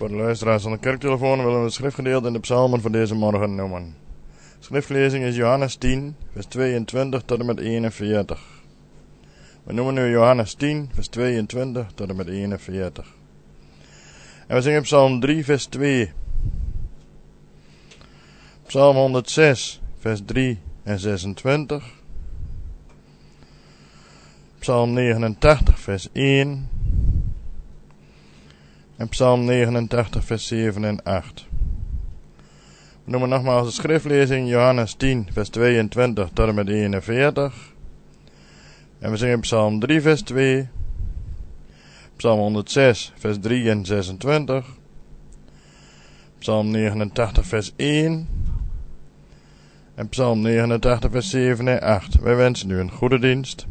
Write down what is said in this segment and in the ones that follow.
Voor de luisteraars van de kerktelefoon willen we het schriftgedeelte in de psalmen voor deze morgen noemen. Schriftlezing is Johannes 10, vers 22 tot en met 41. We noemen nu Johannes 10, vers 22 tot en met 41. En we zingen psalm 3, vers 2. Psalm 106, vers 3 en 26. Psalm 89, vers 1. En Psalm 89, vers 7 en 8. We noemen nogmaals de schriftlezing Johannes 10, vers 22 tot en met 41. En we zingen Psalm 3, vers 2. Psalm 106, vers 3 en 26. Psalm 89, vers 1. En Psalm 89, vers 7 en 8. Wij wensen u een goede dienst.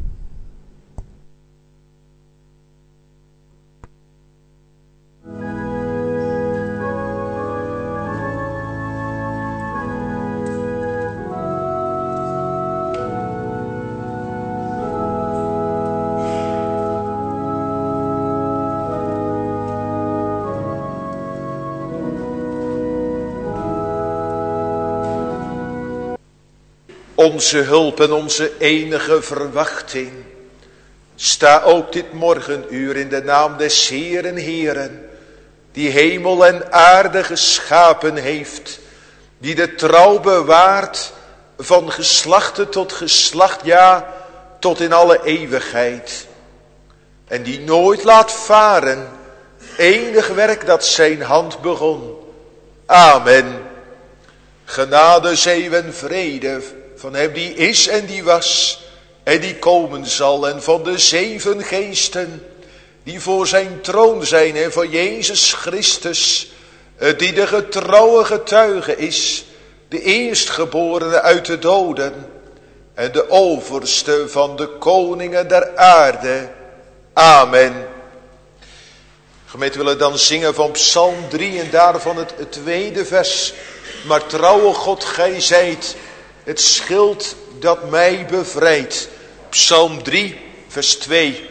Onze hulp en onze enige verwachting. Sta ook dit morgenuur in de naam des Heeren Heeren, die hemel en aarde geschapen heeft, die de trouw bewaart van geslachte tot geslacht, ja, tot in alle eeuwigheid. En die nooit laat varen enig werk dat zijn hand begon. Amen. Genade, zegen en vrede van hem die is en die was en die komen zal, en van de 7 geesten die voor zijn troon zijn, en van Jezus Christus, die de getrouwe getuige is, de eerstgeborene uit de doden en de overste van de koningen der aarde. Amen. Gemeente, willen dan zingen van Psalm 3 en daarvan het tweede vers. Maar trouwe God, gij zijt het schild dat mij bevrijdt. Psalm 3, vers 2.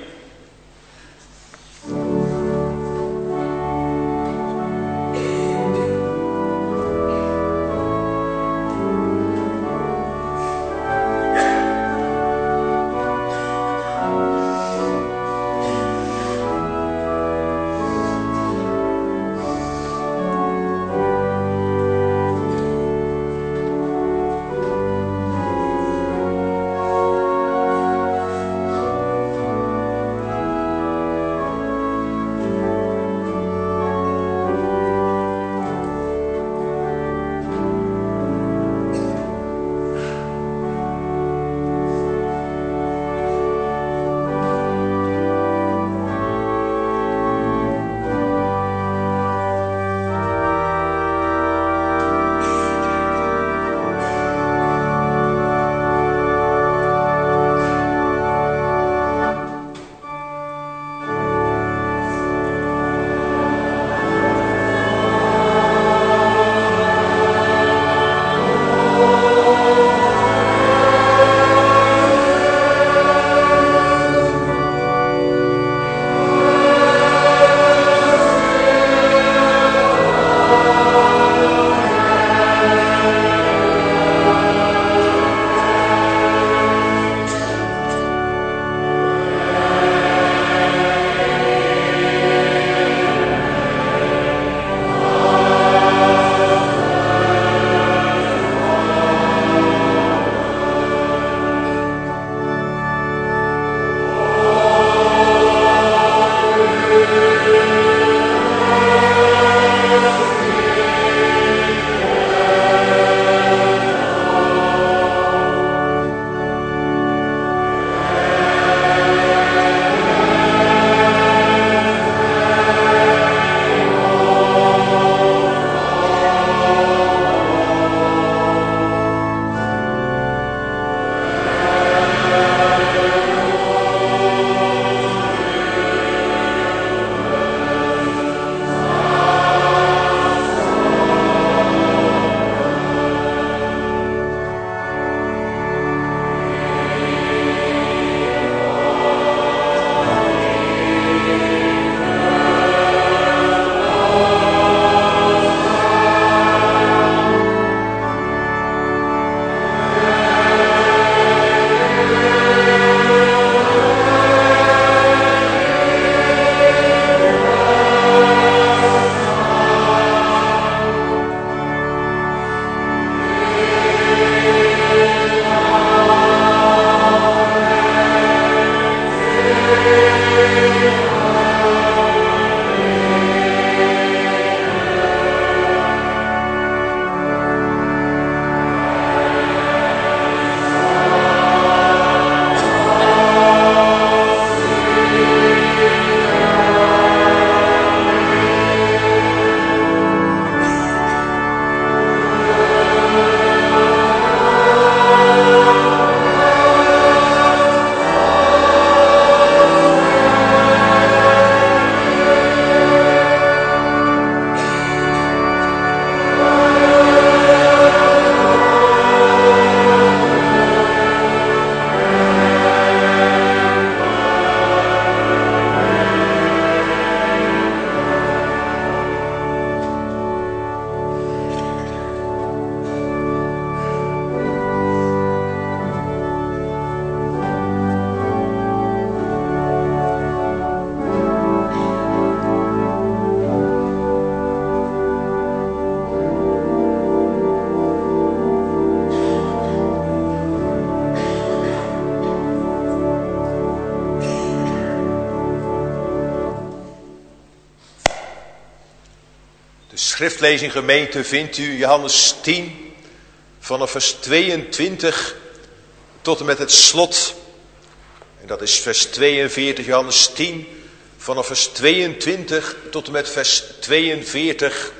Schriftlezing gemeente vindt u Johannes 10 vanaf vers 22 tot en met het slot. En dat is vers 42, Johannes 10 vanaf vers 22 tot en met vers 42.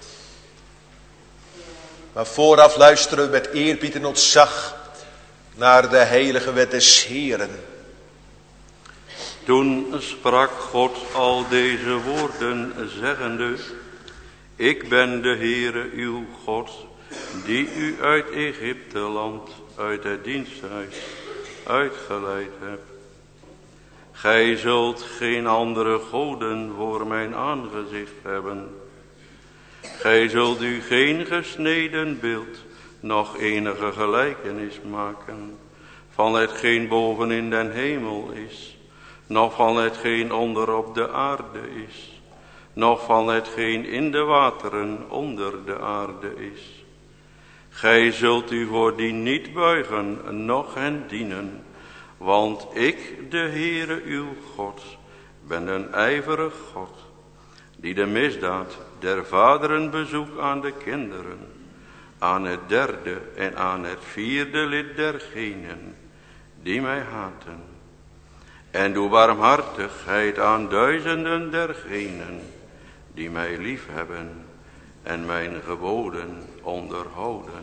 Maar vooraf luisteren we met eerbied en ontzag naar de heilige wet des Heeren. Toen sprak God al deze woorden zeggende: Ik ben de Heere uw God, die u uit Egypteland, uit het diensthuis, uitgeleid heb. Gij zult geen andere goden voor mijn aangezicht hebben. Gij zult u geen gesneden beeld, noch enige gelijkenis maken, van hetgeen boven in den hemel is, noch van hetgeen onder op de aarde is, noch van hetgeen in de wateren onder de aarde is. Gij zult u voor die niet buigen, noch hen dienen, want ik, de Heere uw God, ben een ijverig God, die de misdaad der vaderen bezoekt aan de kinderen, aan het derde en aan het vierde lid dergenen die mij haten, en doe barmhartigheid aan duizenden dergenen die mij lief hebben en mijn geboden onderhouden.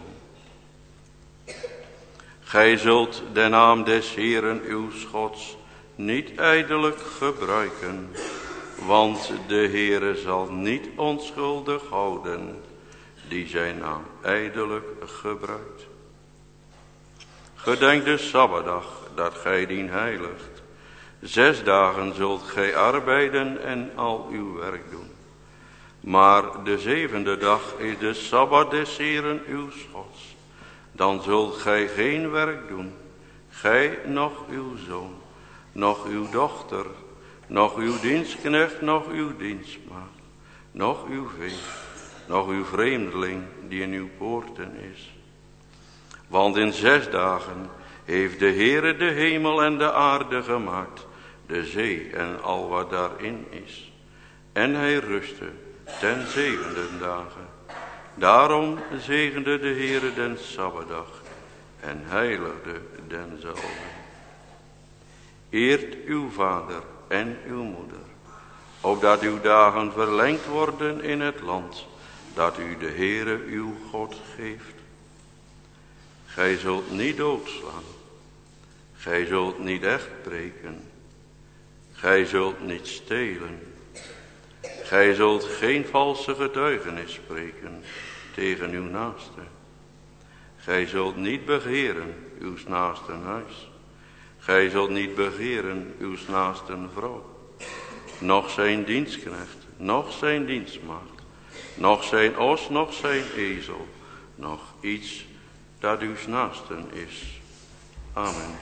Gij zult de naam des Heeren uw Gods niet ijdelijk gebruiken, want de Heere zal niet onschuldig houden die zijn naam ijdelijk gebruikt. Gedenk de Sabbatdag dat gij dien heiligt. 6 dagen zult gij arbeiden en al uw werk doen. Maar de 7e dag is de Sabbat des Heeren uw Gods. Dan zult gij geen werk doen, gij noch uw zoon, noch uw dochter, noch uw dienstknecht, noch uw dienstmaagd, noch uw vee, noch uw vreemdeling die in uw poorten is. Want in 6 dagen heeft de Heere de hemel en de aarde gemaakt, de zee en al wat daarin is. En hij rustte ten 7e dagen. Daarom zegende de Heere den Sabbatdag en heiligde denzelve. Eert uw vader en uw moeder, opdat uw dagen verlengd worden in het land dat u de Heere uw God geeft. Gij zult niet doodslaan, gij zult niet echt breken, gij zult niet stelen, gij zult geen valse getuigenis spreken tegen uw naaste. Gij zult niet begeren uw naasten huis, gij zult niet begeren uw naasten vrouw, noch zijn dienstknecht, noch zijn dienstmaagd, noch zijn os, noch zijn ezel, noch iets dat uw naasten is. Amen.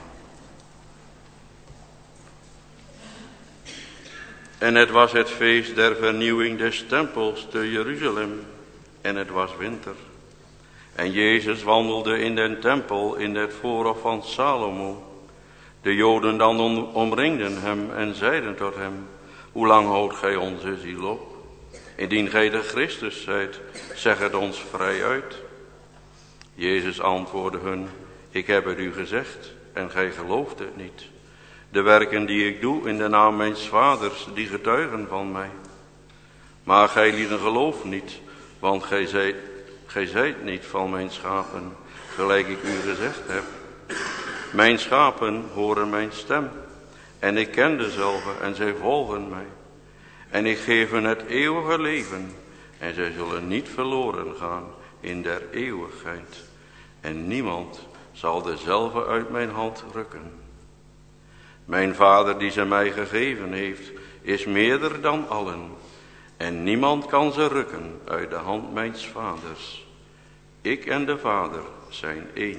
En het was het feest der vernieuwing des tempels te Jeruzalem, en het was winter. En Jezus wandelde in den tempel in het voorhof van Salomo. De Joden dan omringden hem en zeiden tot hem: hoe lang houdt gij onze ziel op? Indien gij de Christus zijt, zeg het ons vrij uit. Jezus antwoordde hun: ik heb het u gezegd en gij gelooft het niet. De werken die ik doe in de naam mijns vaders, die getuigen van mij. Maar gij lieden gelooft niet, want gij zijt niet van mijn schapen, gelijk ik u gezegd heb. Mijn schapen horen mijn stem, en ik ken dezelve, en zij volgen mij. En ik geef hun het eeuwige leven, en zij zullen niet verloren gaan in der eeuwigheid. En niemand zal dezelve uit mijn hand rukken. Mijn Vader die ze mij gegeven heeft, is meerder dan allen. En niemand kan ze rukken uit de hand mijns Vaders. Ik en de Vader zijn één.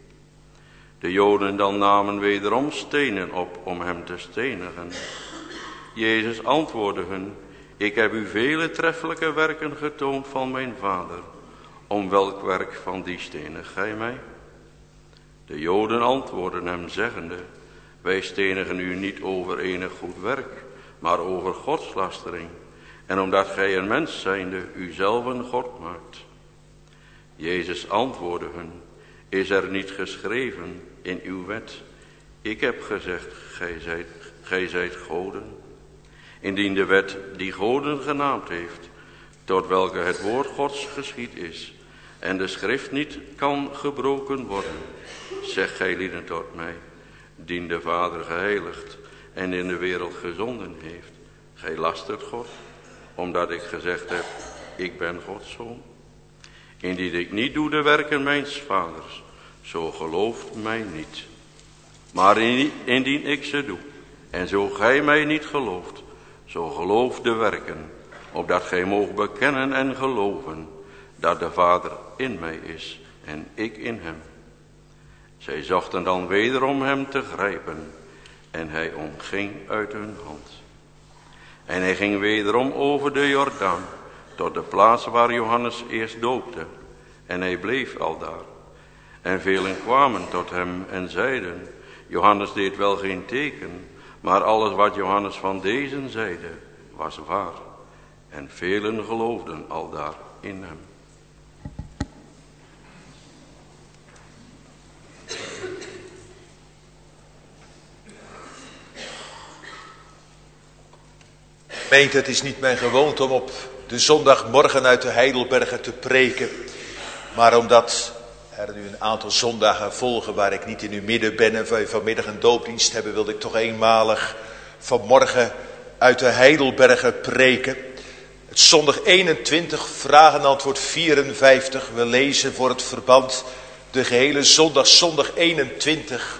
De Joden dan namen wederom stenen op om hem te stenigen. Jezus antwoordde hun: ik heb u vele treffelijke werken getoond van mijn Vader. Om welk werk van die stenig gij mij? De Joden antwoordden hem zeggende: wij stenigen u niet over enig goed werk, maar over godslastering. En omdat gij een mens zijnde uzelf een God maakt. Jezus antwoordde hun: is er niet geschreven in uw wet: ik heb gezegd, gij zijt goden? Indien de wet die goden genaamd heeft, tot welke het woord Gods geschied is, en de schrift niet kan gebroken worden, zeg gij lieden tot mij, dien de Vader geheiligd en in de wereld gezonden heeft. Gij lastert God, omdat ik gezegd heb, ik ben Gods zoon. Indien ik niet doe de werken mijns Vaders, zo gelooft mij niet. Maar indien ik ze doe, en zo gij mij niet gelooft, zo geloof de werken, opdat gij moogt bekennen en geloven, dat de Vader in mij is en ik in hem. Zij zochten dan wederom hem te grijpen, en hij ontging uit hun hand. En hij ging wederom over de Jordaan, tot de plaats waar Johannes eerst doopte, en hij bleef aldaar. En velen kwamen tot hem en zeiden: Johannes deed wel geen teken, maar alles wat Johannes van deze zeide, was waar. En velen geloofden aldaar in hem. Gemeente, het is niet mijn gewoonte om op de zondagmorgen uit de Heidelbergen te preken. Maar omdat er nu een aantal zondagen volgen waar ik niet in uw midden ben en wij vanmiddag een doopdienst hebben, wilde ik toch eenmalig vanmorgen uit de Heidelbergen preken. Het zondag 21, vraag en antwoord 54. We lezen voor het verband de gehele zondag, zondag 21.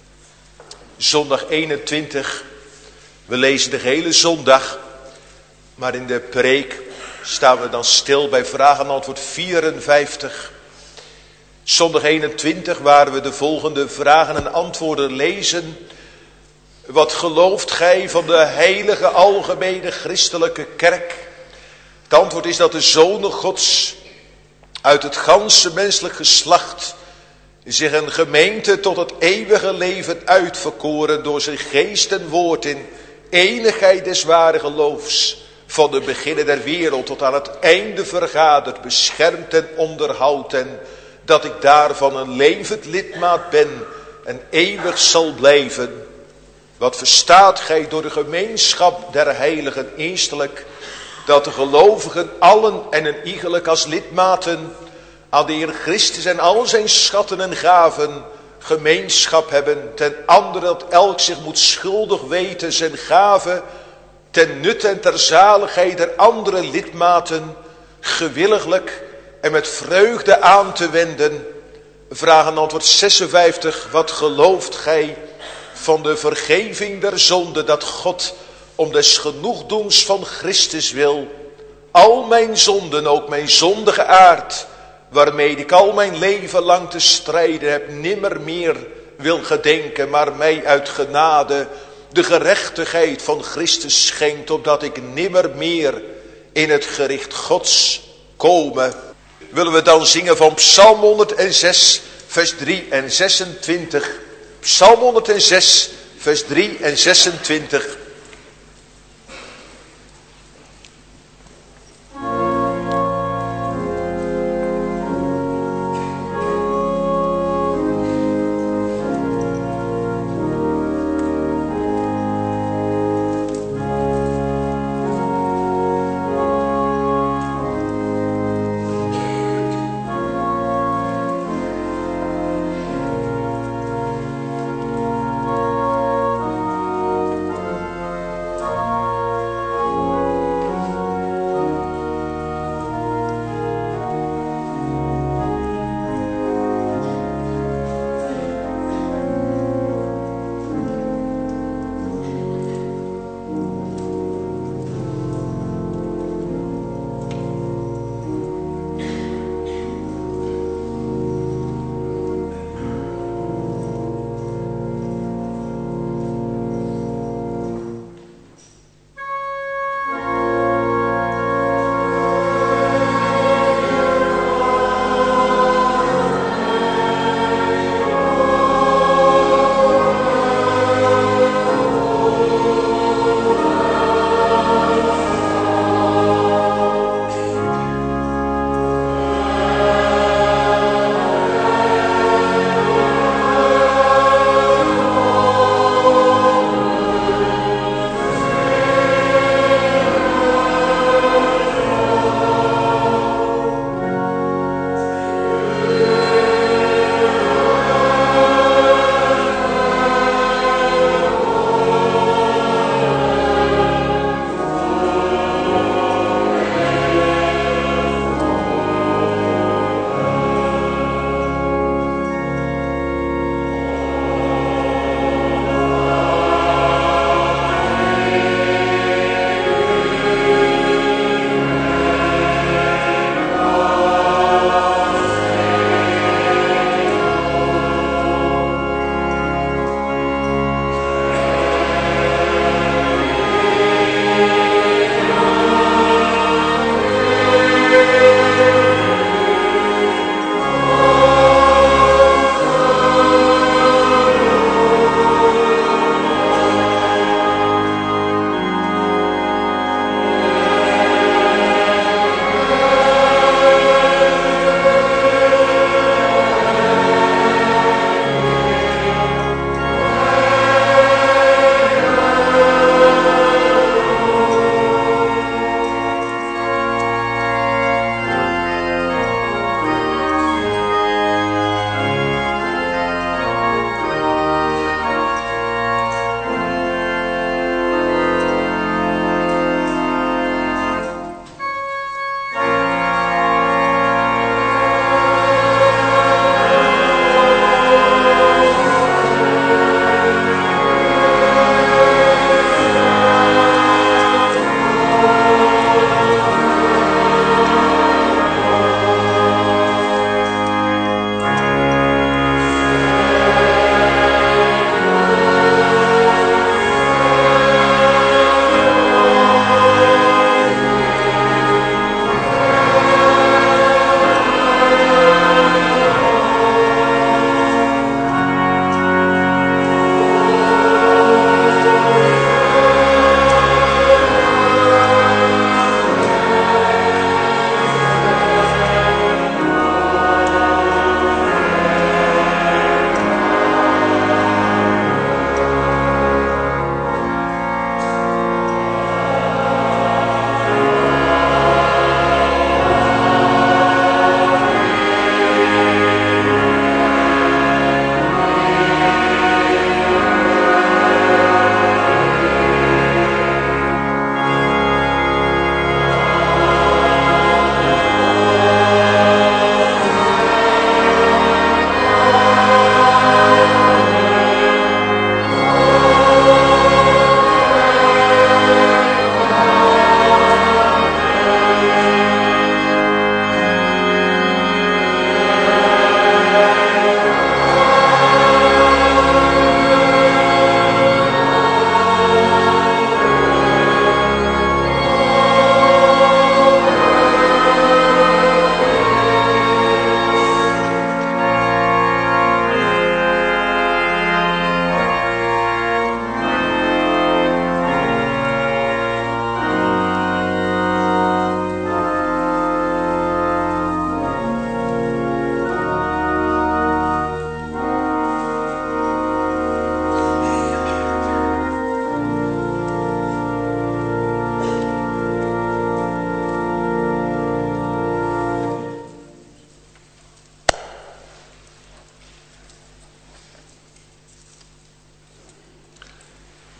Zondag 21, we lezen de gehele zondag, maar in de preek staan we dan stil bij vraag en antwoord 54. Zondag 21, waar we de volgende vragen en antwoorden lezen. Wat gelooft gij van de heilige algemene christelijke kerk? Het antwoord is dat de zonen Gods uit het ganse menselijk geslacht zich een gemeente tot het eeuwige leven uitverkoren door zijn geest en woord in enigheid des ware geloofs, van de beginnen der wereld tot aan het einde vergaderd, beschermd en onderhoudt, en dat ik daarvan een levend lidmaat ben en eeuwig zal blijven. Wat verstaat gij door de gemeenschap der heiligen? Eerstelijk, dat de gelovigen allen en een iegelijk als lidmaten aan de Heer Christus en al zijn schatten en gaven gemeenschap hebben. Ten andere dat elk zich moet schuldig weten zijn gave ten nut en ter zaligheid der andere lidmaten gewilliglijk en met vreugde aan te wenden. Vraag en antwoord 56. Wat gelooft gij van de vergeving der zonde, dat God om des genoegdoens van Christus wil al mijn zonden, ook mijn zondige aard, waarmee ik al mijn leven lang te strijden heb, nimmer meer wil gedenken, maar mij uit genade de gerechtigheid van Christus schenkt, opdat ik nimmer meer in het gericht Gods komen. Willen we dan zingen van Psalm 106, vers 3 en 26. Psalm 106, vers 3 en 26.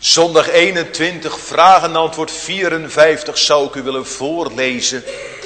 Zondag 21, vraag en antwoord 54 zou ik u willen voorlezen.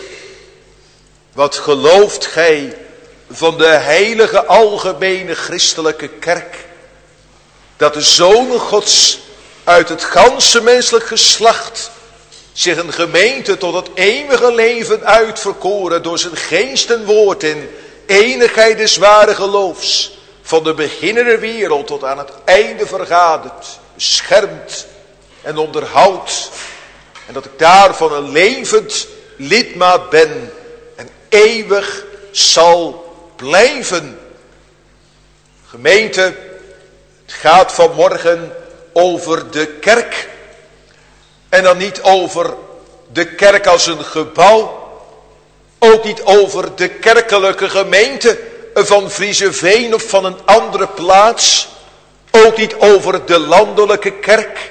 Wat gelooft gij van de heilige algemene christelijke kerk? Dat de Zoon Gods uit het ganse menselijk geslacht zich een gemeente tot het eeuwige leven uitverkoren door zijn geest en woord in enigheid des ware geloofs, van de beginner der wereld tot aan het einde vergadert, beschermt en onderhoudt, en dat ik daarvan een levend lidmaat ben en eeuwig zal blijven. Gemeente, het gaat vanmorgen over de kerk. En dan niet over de kerk als een gebouw. Ook niet over de kerkelijke gemeente van Vriezeveen of van een andere plaats. Ook niet over de landelijke kerk.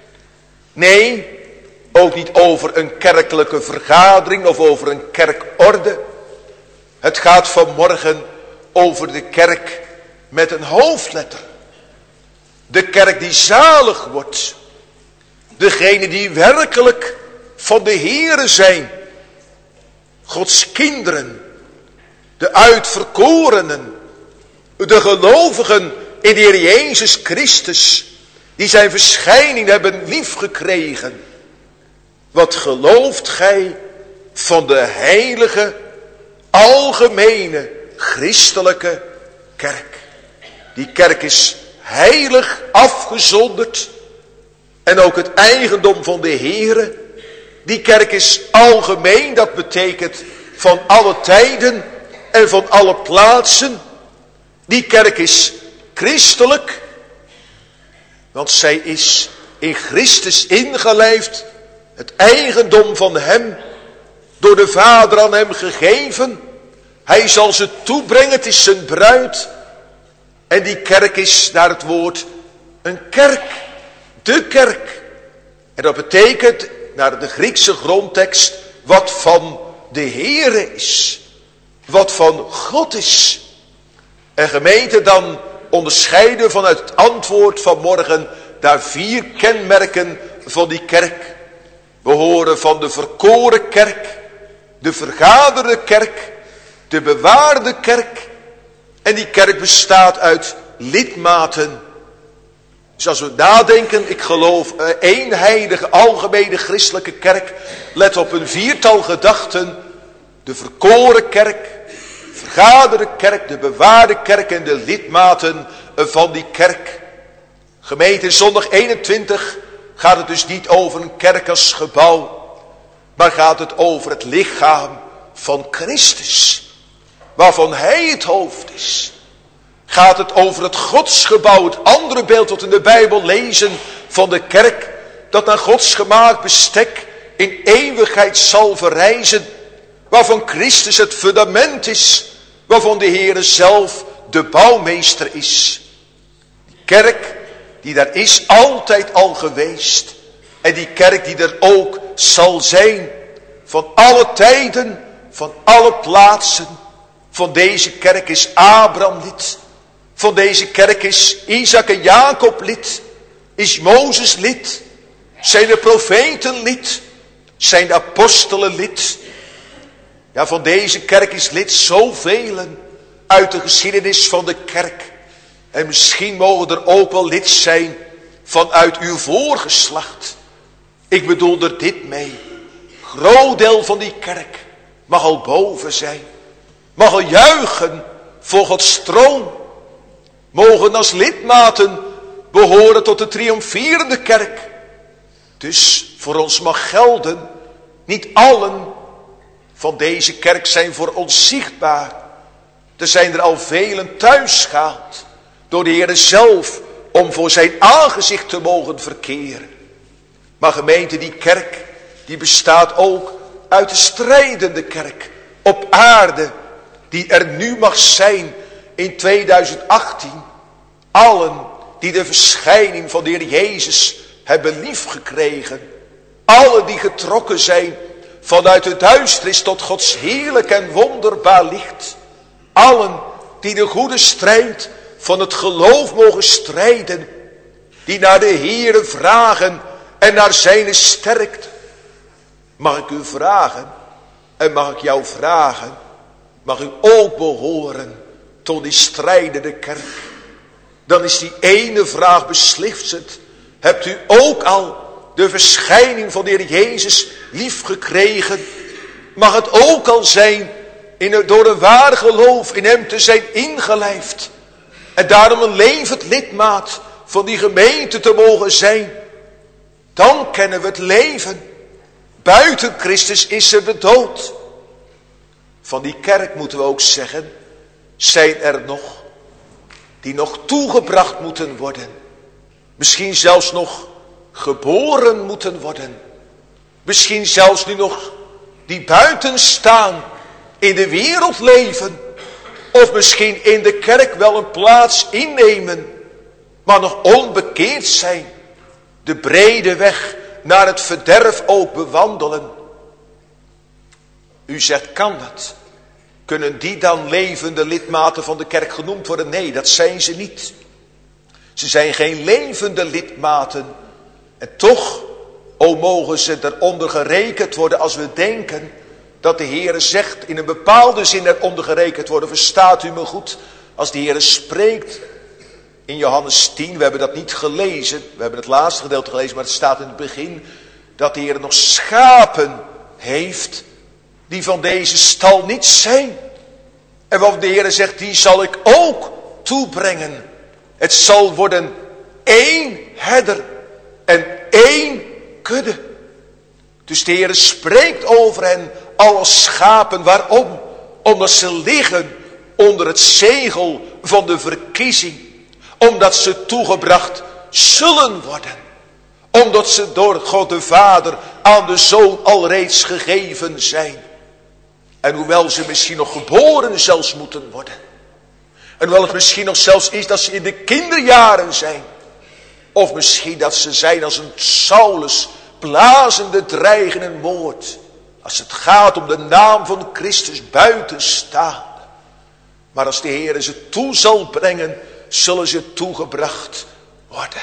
Nee, ook niet over een kerkelijke vergadering of over een kerkorde. Het gaat vanmorgen over de kerk met een hoofdletter. De kerk die zalig wordt. Degene die werkelijk van de Here zijn. Gods kinderen. De uitverkorenen. De gelovigen in de Heer Jezus Christus. Die zijn verschijning hebben liefgekregen. Wat gelooft gij van de heilige, algemene, christelijke kerk? Die kerk is heilig afgezonderd. En ook het eigendom van de Heere. Die kerk is algemeen, dat betekent van alle tijden en van alle plaatsen. Die kerk is christelijk. Want zij is in Christus ingelijfd. Het eigendom van hem. Door de Vader aan hem gegeven. Hij zal ze toebrengen, het is zijn bruid. En die kerk is naar het woord een kerk. De kerk. En dat betekent naar de Griekse grondtekst wat van de Heere is. Wat van God is. En gemeente, dan onderscheiden vanuit het antwoord van morgen daar 4 kenmerken van die kerk. We horen van de verkoren kerk, de vergaderde kerk, de bewaarde kerk. En die kerk bestaat uit lidmaten. Dus als we nadenken, ik geloof één heilige algemene christelijke kerk. Let op een 4-tal gedachten. De verkoren kerk, vergaderde kerk, de bewaarde kerk en de lidmaten van die kerk. Gemeente, zondag 21 gaat het dus niet over een kerk als gebouw. Maar gaat het over het lichaam van Christus. Waarvan hij het hoofd is. Gaat het over het godsgebouw, het andere beeld dat in de Bijbel lezen van de kerk. Dat naar Gods gemaakt bestek in eeuwigheid zal verrijzen. Waarvan Christus het fundament is. Waarvan de Heere zelf de bouwmeester is. Die kerk die daar is altijd al geweest. En die kerk die er ook zal zijn. Van alle tijden, van alle plaatsen. Van deze kerk is Abraham lid. Van deze kerk is Isaac en Jacob lid. Is Mozes lid. Zijn de profeten lid. Zijn de apostelen lid. Ja, van deze kerk is lid zoveel uit de geschiedenis van de kerk. En misschien mogen er ook wel lid zijn vanuit uw voorgeslacht. Ik bedoel er dit mee. Groot deel van die kerk mag al boven zijn. Mag al juichen voor Gods troon. Mogen als lidmaten behoren tot de triomferende kerk. Dus voor ons mag gelden, niet allen van deze kerk zijn voor ons zichtbaar. Er zijn er al velen thuis gehaald door de Heer zelf om voor zijn aangezicht te mogen verkeren. Maar gemeente, die kerk die bestaat ook uit de strijdende kerk op aarde die er nu mag zijn in 2018. Allen die de verschijning van de Heer Jezus hebben liefgekregen. Allen die getrokken zijn vanuit de duisternis tot Gods heerlijk en wonderbaar licht. Allen die de goede strijd van het geloof mogen strijden. die naar de Heere vragen en naar zijn sterkte. Mag ik u vragen en mag ik jou vragen, mag u ook behoren tot die strijdende kerk? Dan is die ene vraag beslissend. Hebt u ook al de verschijning van de Heer Jezus lief gekregen? Mag het ook al zijn door een waar geloof in hem te zijn ingelijfd? En daarom een levend lidmaat van die gemeente te mogen zijn. Dan kennen we het leven. Buiten Christus is er de dood. Van die kerk moeten we ook zeggen, zijn er nog die nog toegebracht moeten worden. Misschien zelfs nog geboren moeten worden. Misschien zelfs nu nog die buiten staan, in de wereld leven. Of misschien in de kerk wel een plaats innemen, maar nog onbekeerd zijn. De brede weg naar het verderf ook bewandelen. U zegt, kan dat? Kunnen die dan levende lidmaten van de kerk genoemd worden? Nee, dat zijn ze niet. Ze zijn geen levende lidmaten. En toch, mogen ze eronder gerekend worden als we denken dat de Heere zegt in een bepaalde zin eronder gerekend worden. Verstaat u me goed? Als de Heere spreekt in Johannes 10, we hebben dat niet gelezen. We hebben het laatste gedeelte gelezen, maar het staat in het begin dat de Heere nog schapen heeft die van deze stal niet zijn. En wat de Heere zegt, die zal ik ook toebrengen. Het zal worden één herder en één kudde. Dus de Heere spreekt over hen als schapen. Waarom? Omdat ze liggen onder het zegel van de verkiezing. Omdat ze toegebracht zullen worden. Omdat ze door God de Vader aan de Zoon alreeds gegeven zijn. En hoewel ze misschien nog geboren zelfs moeten worden. En hoewel het misschien nog zelfs is dat ze in de kinderjaren zijn. Of misschien dat ze zijn als een Saulus, blazende, dreigende moord. Als het gaat om de naam van Christus buitenstaande. Maar als de Heer ze toe zal brengen, zullen ze toegebracht worden.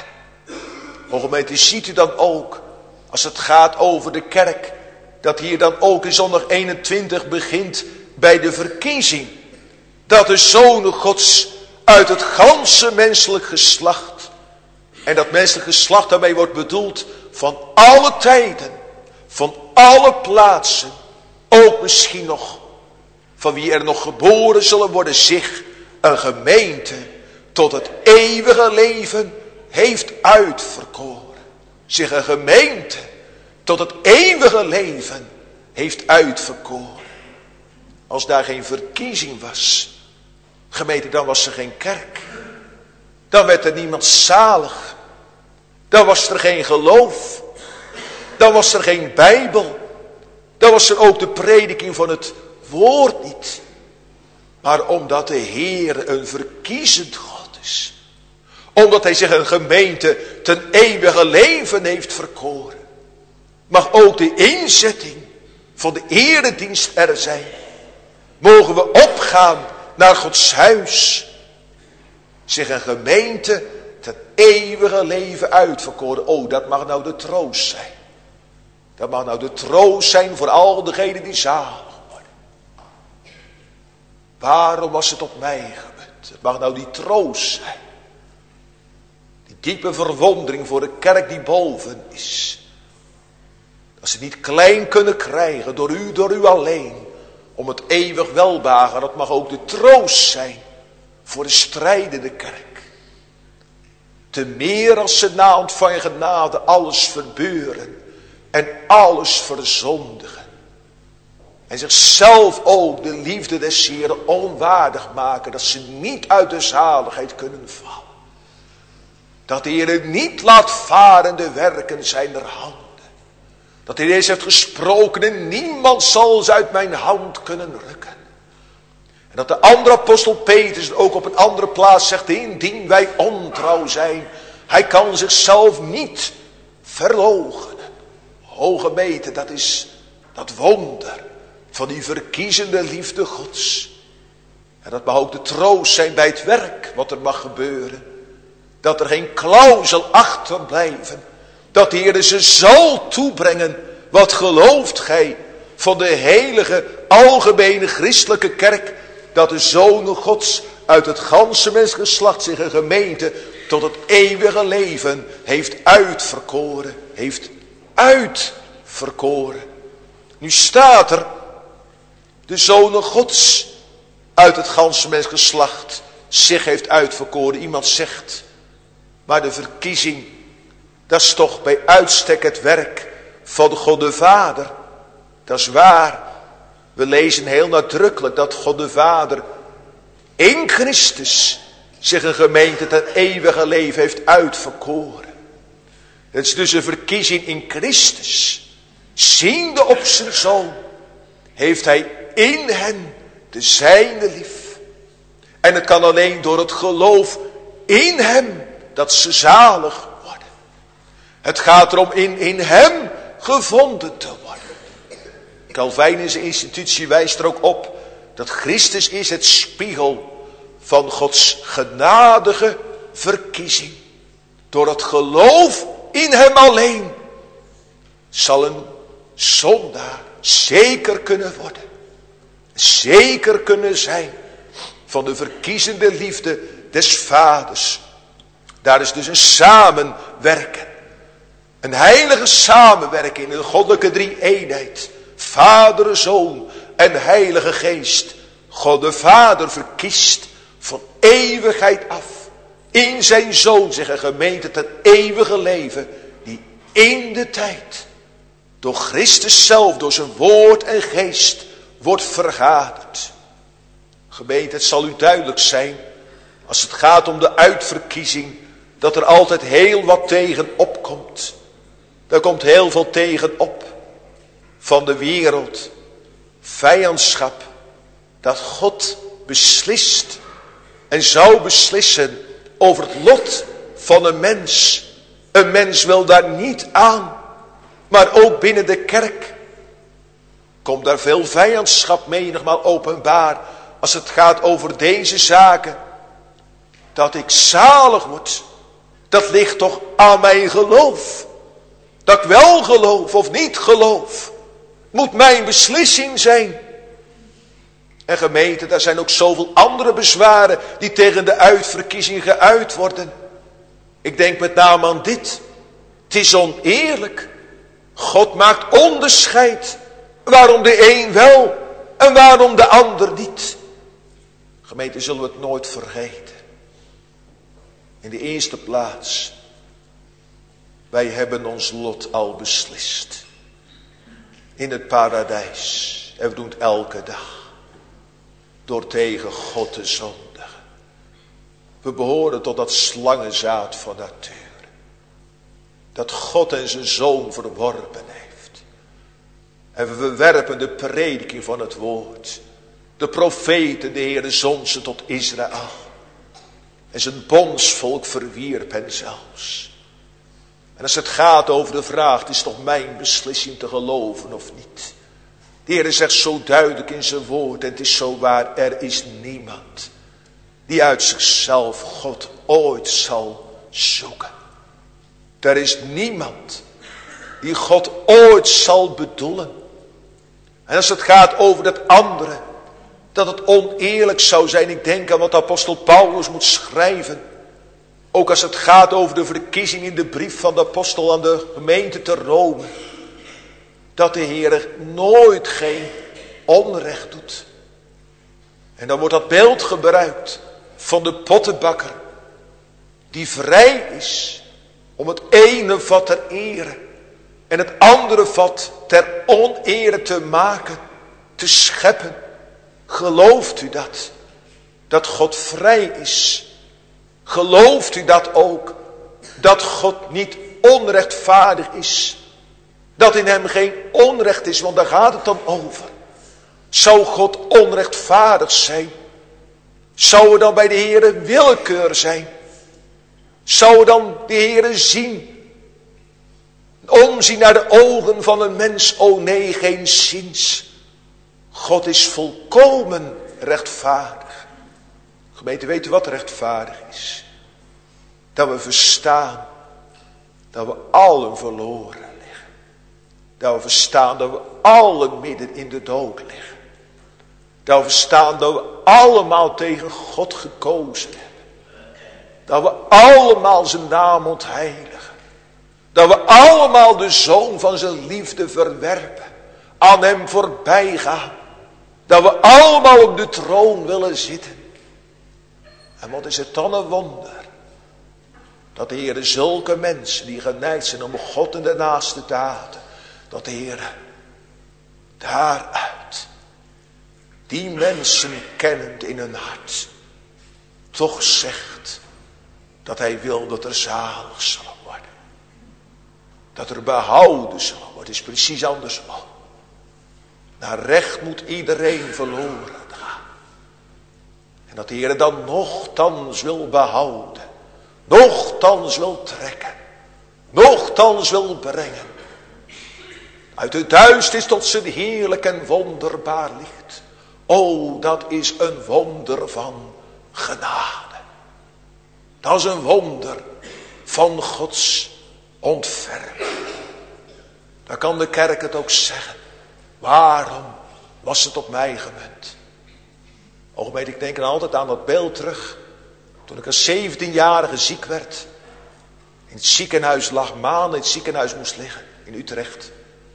O gemeente, ziet u dan ook, als het gaat over de kerk, dat hier dan ook in zondag 21 begint bij de verkiezing. Dat de Zonen Gods uit het ganse menselijk geslacht. En dat menselijk geslacht daarmee wordt bedoeld van alle tijden. Van alle plaatsen. Ook misschien nog van wie er nog geboren zullen worden. Zich een gemeente tot het eeuwige leven heeft uitverkoren. Zich een gemeente tot het eeuwige leven heeft uitverkoren. Als daar geen verkiezing was, gemeente, dan was er geen kerk. Dan werd er niemand zalig. Dan was er geen geloof. Dan was er geen Bijbel. Dan was er ook de prediking van het woord niet. Maar omdat de Heer een verkiezend God is. Omdat hij zich een gemeente ten eeuwige leven heeft verkoren. Mag ook de inzetting van de eredienst er zijn. Mogen we opgaan naar Gods huis. Zich een gemeente ten eeuwige leven uitverkoren. Oh, dat mag nou de troost zijn. Dat mag nou de troost zijn voor al degenen die zalig worden. Waarom was het op mij gebeurd? Het mag nou die troost zijn. Die diepe verwondering voor de kerk die boven is. Dat ze niet klein kunnen krijgen door u alleen. Om het eeuwig welbehagen. Dat mag ook de troost zijn voor de strijdende kerk. Te meer als ze na ontvangen genade alles verbeuren. En alles verzondigen. En zichzelf ook de liefde des Heeren onwaardig maken. Dat ze niet uit de zaligheid kunnen vallen. Dat de Heer niet laat varen de werken zijner handen. Dat hij deze heeft gesproken en niemand zal ze uit mijn hand kunnen rukken. En dat de andere apostel Petrus ook op een andere plaats zegt. Indien wij ontrouw zijn. Hij kan zichzelf niet verloochenen. Hoge meten, dat is dat wonder van die verkiezende liefde Gods. En dat mag ook de troost zijn bij het werk wat er mag gebeuren. Dat er geen klauw zal achterblijven. Dat de Heer ze zal toebrengen. Wat gelooft gij van de heilige, algemene christelijke kerk? Dat de Zoon Gods uit het ganse mensgeslacht zich een gemeente tot het eeuwige leven heeft uitverkoren. Heeft uitverkoren. Nu staat er, de Zoon Gods uit het ganse mensgeslacht zich heeft uitverkoren. Iemand zegt, maar de verkiezing, dat is toch bij uitstek het werk van God de Vader. Dat is waar. We lezen heel nadrukkelijk dat God de Vader in Christus zich een gemeente ten eeuwige leven heeft uitverkoren. Het is dus een verkiezing in Christus. Ziende op zijn Zoon heeft hij in hen de zijne lief. En het kan alleen door het geloof in hem dat ze zalig worden. Het gaat erom in hem gevonden te worden. Calvijn in zijn institutie wijst er ook op dat Christus is het spiegel van Gods genadige verkiezing. Door het geloof in hem alleen zal een zondaar zeker kunnen worden. Zeker kunnen zijn van de verkiezende liefde des Vaders. Daar is dus een samenwerken. Een heilige samenwerking in de goddelijke drie-eenheid. Vader, Zoon en Heilige Geest. God de Vader verkiest van eeuwigheid af in zijn Zoon zich een gemeente ten eeuwige leven, die in de tijd door Christus zelf, door zijn woord en geest wordt vergaderd. Gemeente, het zal u duidelijk zijn, als het gaat om de uitverkiezing, dat er altijd heel wat tegen opkomt. Er komt heel veel tegen op. Van de wereld, vijandschap, dat God beslist en zou beslissen over het lot van een mens. Een mens wil daar niet aan, maar ook binnen de kerk komt daar veel vijandschap menigmaal openbaar als het gaat over deze zaken. Dat ik zalig word, dat ligt toch aan mijn geloof. Dat ik wel geloof of niet geloof, moet mijn beslissing zijn. En gemeente, daar zijn ook zoveel andere bezwaren die tegen de uitverkiezing geuit worden. Ik denk met name aan dit. Het is oneerlijk. God maakt onderscheid. Waarom de een wel en waarom de ander niet. Gemeente, zullen we het nooit vergeten. In de eerste plaats, wij hebben ons lot al beslist. In het paradijs. En we doen het elke dag. Door tegen God te zondigen. We behoren tot dat slangenzaad van natuur. Dat God en zijn Zoon verworpen heeft. En we verwerpen de prediking van het woord. De profeten, de Heere zond ze tot Israël. En zijn bondsvolk verwierp hen zelfs. En als het gaat over de vraag, het is toch mijn beslissing te geloven of niet. De Heer zegt zo duidelijk in zijn woord, en het is zo waar, er is niemand die uit zichzelf God ooit zal zoeken. Er is niemand die God ooit zal bedoelen. En als het gaat over dat andere, dat het oneerlijk zou zijn, ik denk aan wat apostel Paulus moet schrijven. Ook als het gaat over de verkiezing in de brief van de apostel aan de gemeente te Rome. Dat de Heer nooit geen onrecht doet. En dan wordt dat beeld gebruikt van de pottenbakker. Die vrij is om het ene vat ter ere en het andere vat ter onere te maken, te scheppen. Gelooft u dat? Dat God vrij is. Gelooft u dat ook? Dat God niet onrechtvaardig is. Dat in hem geen onrecht is, want daar gaat het dan over. Zou God onrechtvaardig zijn? Zou er dan bij de Heere willekeur zijn? Zou dan de Heere zien? Omzien naar de ogen van een mens? O nee, geen ziens. God is volkomen rechtvaardig. Gemeente, weet u wat rechtvaardig is? Dat we verstaan dat we allen verloren liggen. Dat we verstaan dat we allen midden in de dood liggen. Dat we verstaan dat we allemaal tegen God gekozen hebben. Dat we allemaal zijn naam ontheiligen. Dat we allemaal de zoon van zijn liefde verwerpen. Aan hem voorbij gaan. Dat we allemaal op de troon willen zitten. En wat is het dan een wonder. Dat de Heer zulke mensen die geneigd zijn om God en de naaste te haten. Dat de Heer daaruit die mensen kennend in hun hart toch zegt dat hij wil dat er zalig zullen worden. Dat er behouden zullen worden. Het is precies andersom. Naar recht moet iedereen verloren gaan. En dat de Heer dan nochtans wil behouden. Nochtans wil trekken. Nochtans wil brengen. Uit de duisternis tot zijn heerlijk en wonderbaar licht. O, dat is een wonder van genade. Dat is een wonder van Gods ontferming. Dan kan de kerk het ook zeggen. Waarom was het op mij gemunt? Ogenblik, ik denk altijd aan dat beeld terug. Toen ik als 17-jarige ziek werd. In het ziekenhuis lag, maanden in het ziekenhuis moest liggen. In Utrecht.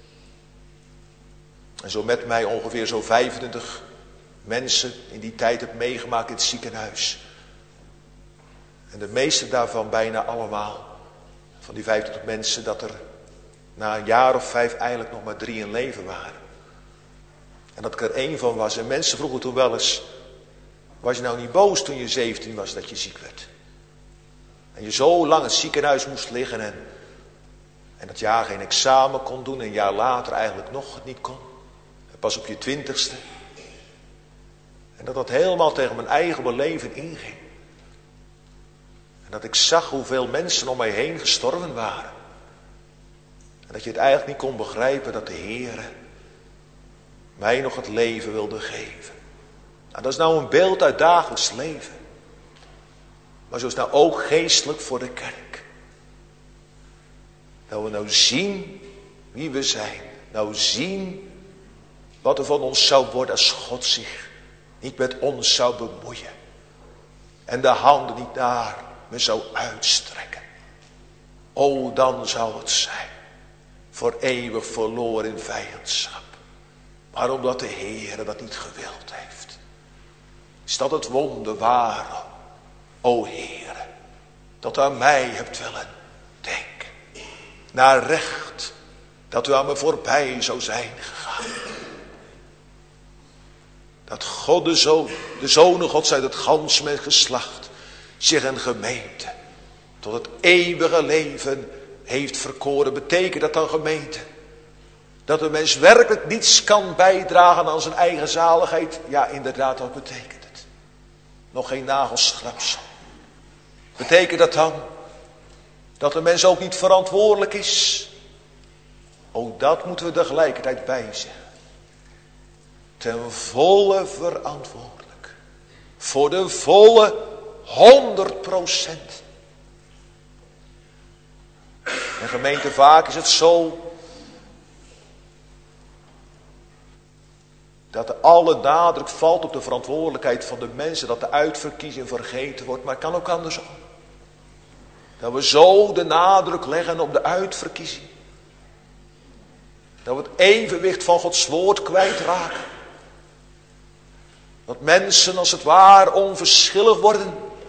En zo met mij ongeveer zo 25 mensen in die tijd heb meegemaakt in het ziekenhuis. En de meeste daarvan, bijna allemaal, van die 25 mensen, dat er na een jaar of 5 eigenlijk nog maar 3 in leven waren. En dat ik er 1 van was. En mensen vroegen toen wel eens, was je nou niet boos toen je 17 was dat je ziek werd? En je zo lang in het ziekenhuis moest liggen en dat jaar geen examen kon doen en een jaar later eigenlijk nog het niet kon. En pas op je 20ste. En dat helemaal tegen mijn eigen beleving inging. En dat ik zag hoeveel mensen om mij heen gestorven waren. En dat je het eigenlijk niet kon begrijpen dat de Heer mij nog het leven wilde geven. Nou, dat is nou een beeld uit dagelijks leven. Maar zo is nou ook geestelijk voor de kerk. Dat we nou zien wie we zijn. Nou zien wat er van ons zou worden als God zich niet met ons zou bemoeien. En de handen niet naar me zou uitstrekken. O, dan zou het zijn. Voor eeuwig verloren in vijandschap. Maar omdat de Heer dat niet gewild heeft. Is dat het wonder waarom, o Heer, dat u aan mij hebt willen denken. Naar recht, dat u aan me voorbij zou zijn gegaan. Dat God de Zoon Gods uit het gans met geslacht, zich een gemeente tot het eeuwige leven heeft verkoren. Betekent dat dan gemeente? Dat een mens werkelijk niets kan bijdragen aan zijn eigen zaligheid? Ja, inderdaad, dat betekent het. Nog geen nagelschrapsel. Betekent dat dan dat een mens ook niet verantwoordelijk is? Ook dat moeten we er tegelijkertijd bij zeggen. Ten volle verantwoordelijk. Voor de volle 100%. En gemeente, vaak is het zo dat alle nadruk valt op de verantwoordelijkheid van de mensen, dat de uitverkiezing vergeten wordt, maar het kan ook andersom. Dat we zo de nadruk leggen op de uitverkiezing. Dat we het evenwicht van Gods woord kwijtraken. Dat mensen als het ware onverschillig worden.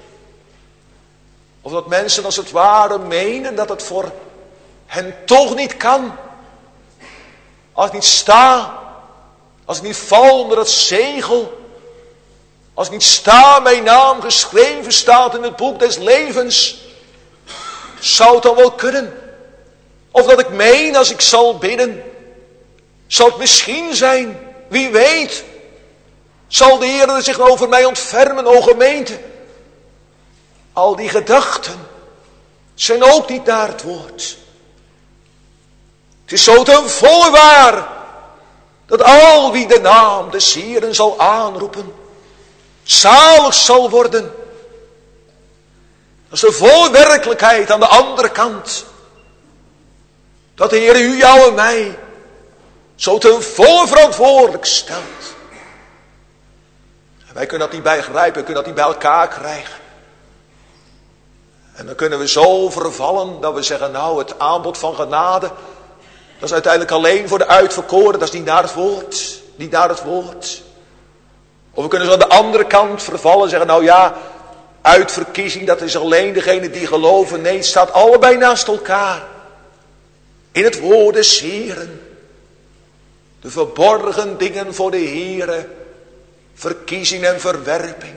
Of dat mensen als het ware menen dat het voor hen toch niet kan. Als ik niet sta, als ik niet val onder het zegel. Als ik niet sta, mijn naam geschreven staat in het boek des levens. Zou het dan wel kunnen? Of dat ik meen als ik zal bidden. Zal het misschien zijn, wie weet. Zal de Heer zich over mij ontfermen, o gemeente. Al die gedachten zijn ook niet naar het woord. Het is zo ten volle waar dat al wie de naam des Heeren zal aanroepen, zalig zal worden. Dat is de volle werkelijkheid aan de andere kant. Dat de Heer u, jou en mij zo ten volle verantwoordelijk stelt. En wij kunnen dat niet begrijpen, kunnen dat niet bij elkaar krijgen. En dan kunnen we zo vervallen dat we zeggen, nou, het aanbod van genade, dat is uiteindelijk alleen voor de uitverkoren, dat is niet naar het woord. Niet naar het woord. Of we kunnen zo aan de andere kant vervallen en zeggen, nou ja, uitverkiezing, dat is alleen degene die geloven. Nee, het staat allebei naast elkaar. In het woord des Heeren. De verborgen dingen voor de Heere. Verkiezing en verwerping.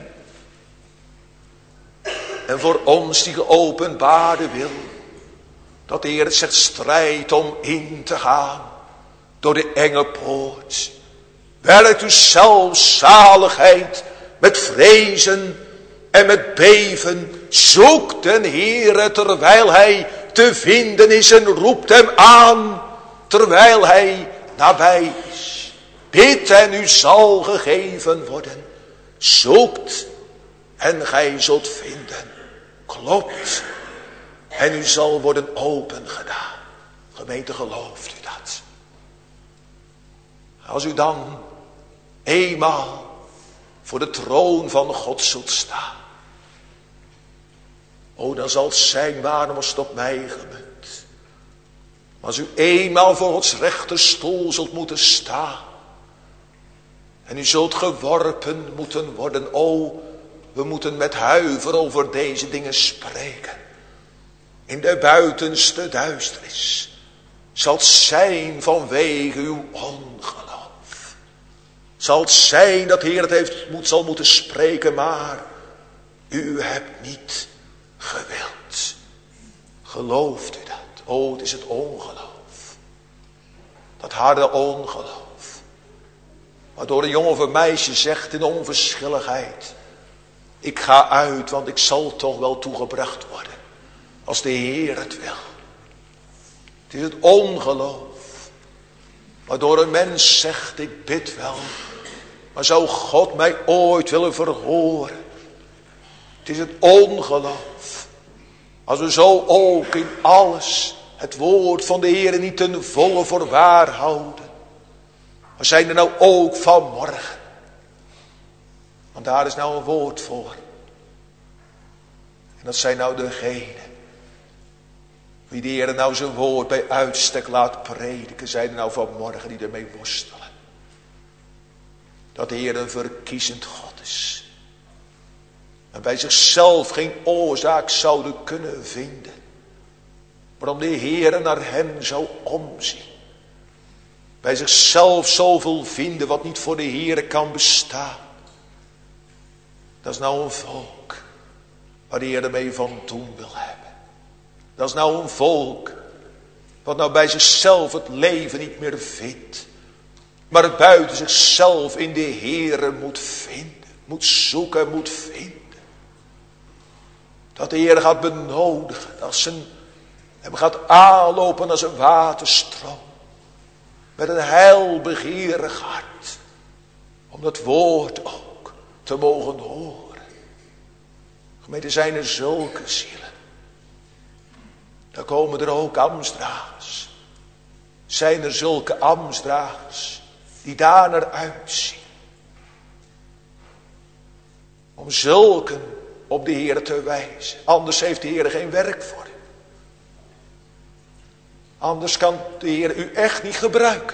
En voor ons die geopenbaarde wil. Dat de Heer het zegt, strijd om in te gaan. Door de enge poort. Werkt u zelf zaligheid met vrezen en met beven. Zoekt den Heere terwijl hij te vinden is en roept hem aan terwijl hij nabij is. Bid en u zal gegeven worden. Zoekt en gij zult vinden. Klopt en u zal worden opengedaan. Gemeente, gelooft u dat? Als u dan eenmaal voor de troon van God zult staan. O, dan zal het zijn, waarom was het op mij gemunt. Maar als u eenmaal voor Gods rechterstoel zult moeten staan. En u zult geworpen moeten worden. O, we moeten met huiver over deze dingen spreken. In de buitenste duisternis zal het zijn vanwege uw ongeloof. Zal het zijn dat de Heer het zal moeten spreken, maar u hebt niet gewild. Gelooft u dat? O, het is het ongeloof. Dat harde ongeloof. Waardoor een jongen of een meisje zegt in onverschilligheid. Ik ga uit, want ik zal toch wel toegebracht worden. Als de Heer het wil. Het is het ongeloof. Waardoor een mens zegt, ik bid wel. Maar zou God mij ooit willen verhoren? Het is het ongeloof. Als we zo ook in alles het woord van de Heer niet ten volle voor waar houden. Maar zijn er nou ook vanmorgen. Want daar is nou een woord voor. En dat zijn nou degenen. Wie de Heer nou zijn woord bij uitstek laat prediken. Zijn er nou vanmorgen die ermee worstelen. Dat de Heer een verkiezend God is. En bij zichzelf geen oorzaak zouden kunnen vinden. Waarom de Heer naar hem zou omzien. Bij zichzelf zoveel vinden wat niet voor de Heer kan bestaan. Dat is nou een volk waar de Heer ermee van doen wil hebben. Dat is nou een volk wat nou bij zichzelf het leven niet meer vindt. Maar het buiten zichzelf in de Heere moet vinden. Moet zoeken, moet vinden. Dat de Heer gaat benodigen. Dat ze hem gaat aanlopen als een waterstroom. Met een heilbegeerig hart. Om dat woord ook te mogen horen. Gemeente, zijn er zulke zielen. Dan komen er ook ambtsdragers. Zijn er zulke ambtsdragers die daar naar uitzien. Om zulken op de Heer te wijzen. Anders heeft de Heer geen werk voor u. Anders kan de Heer u echt niet gebruiken.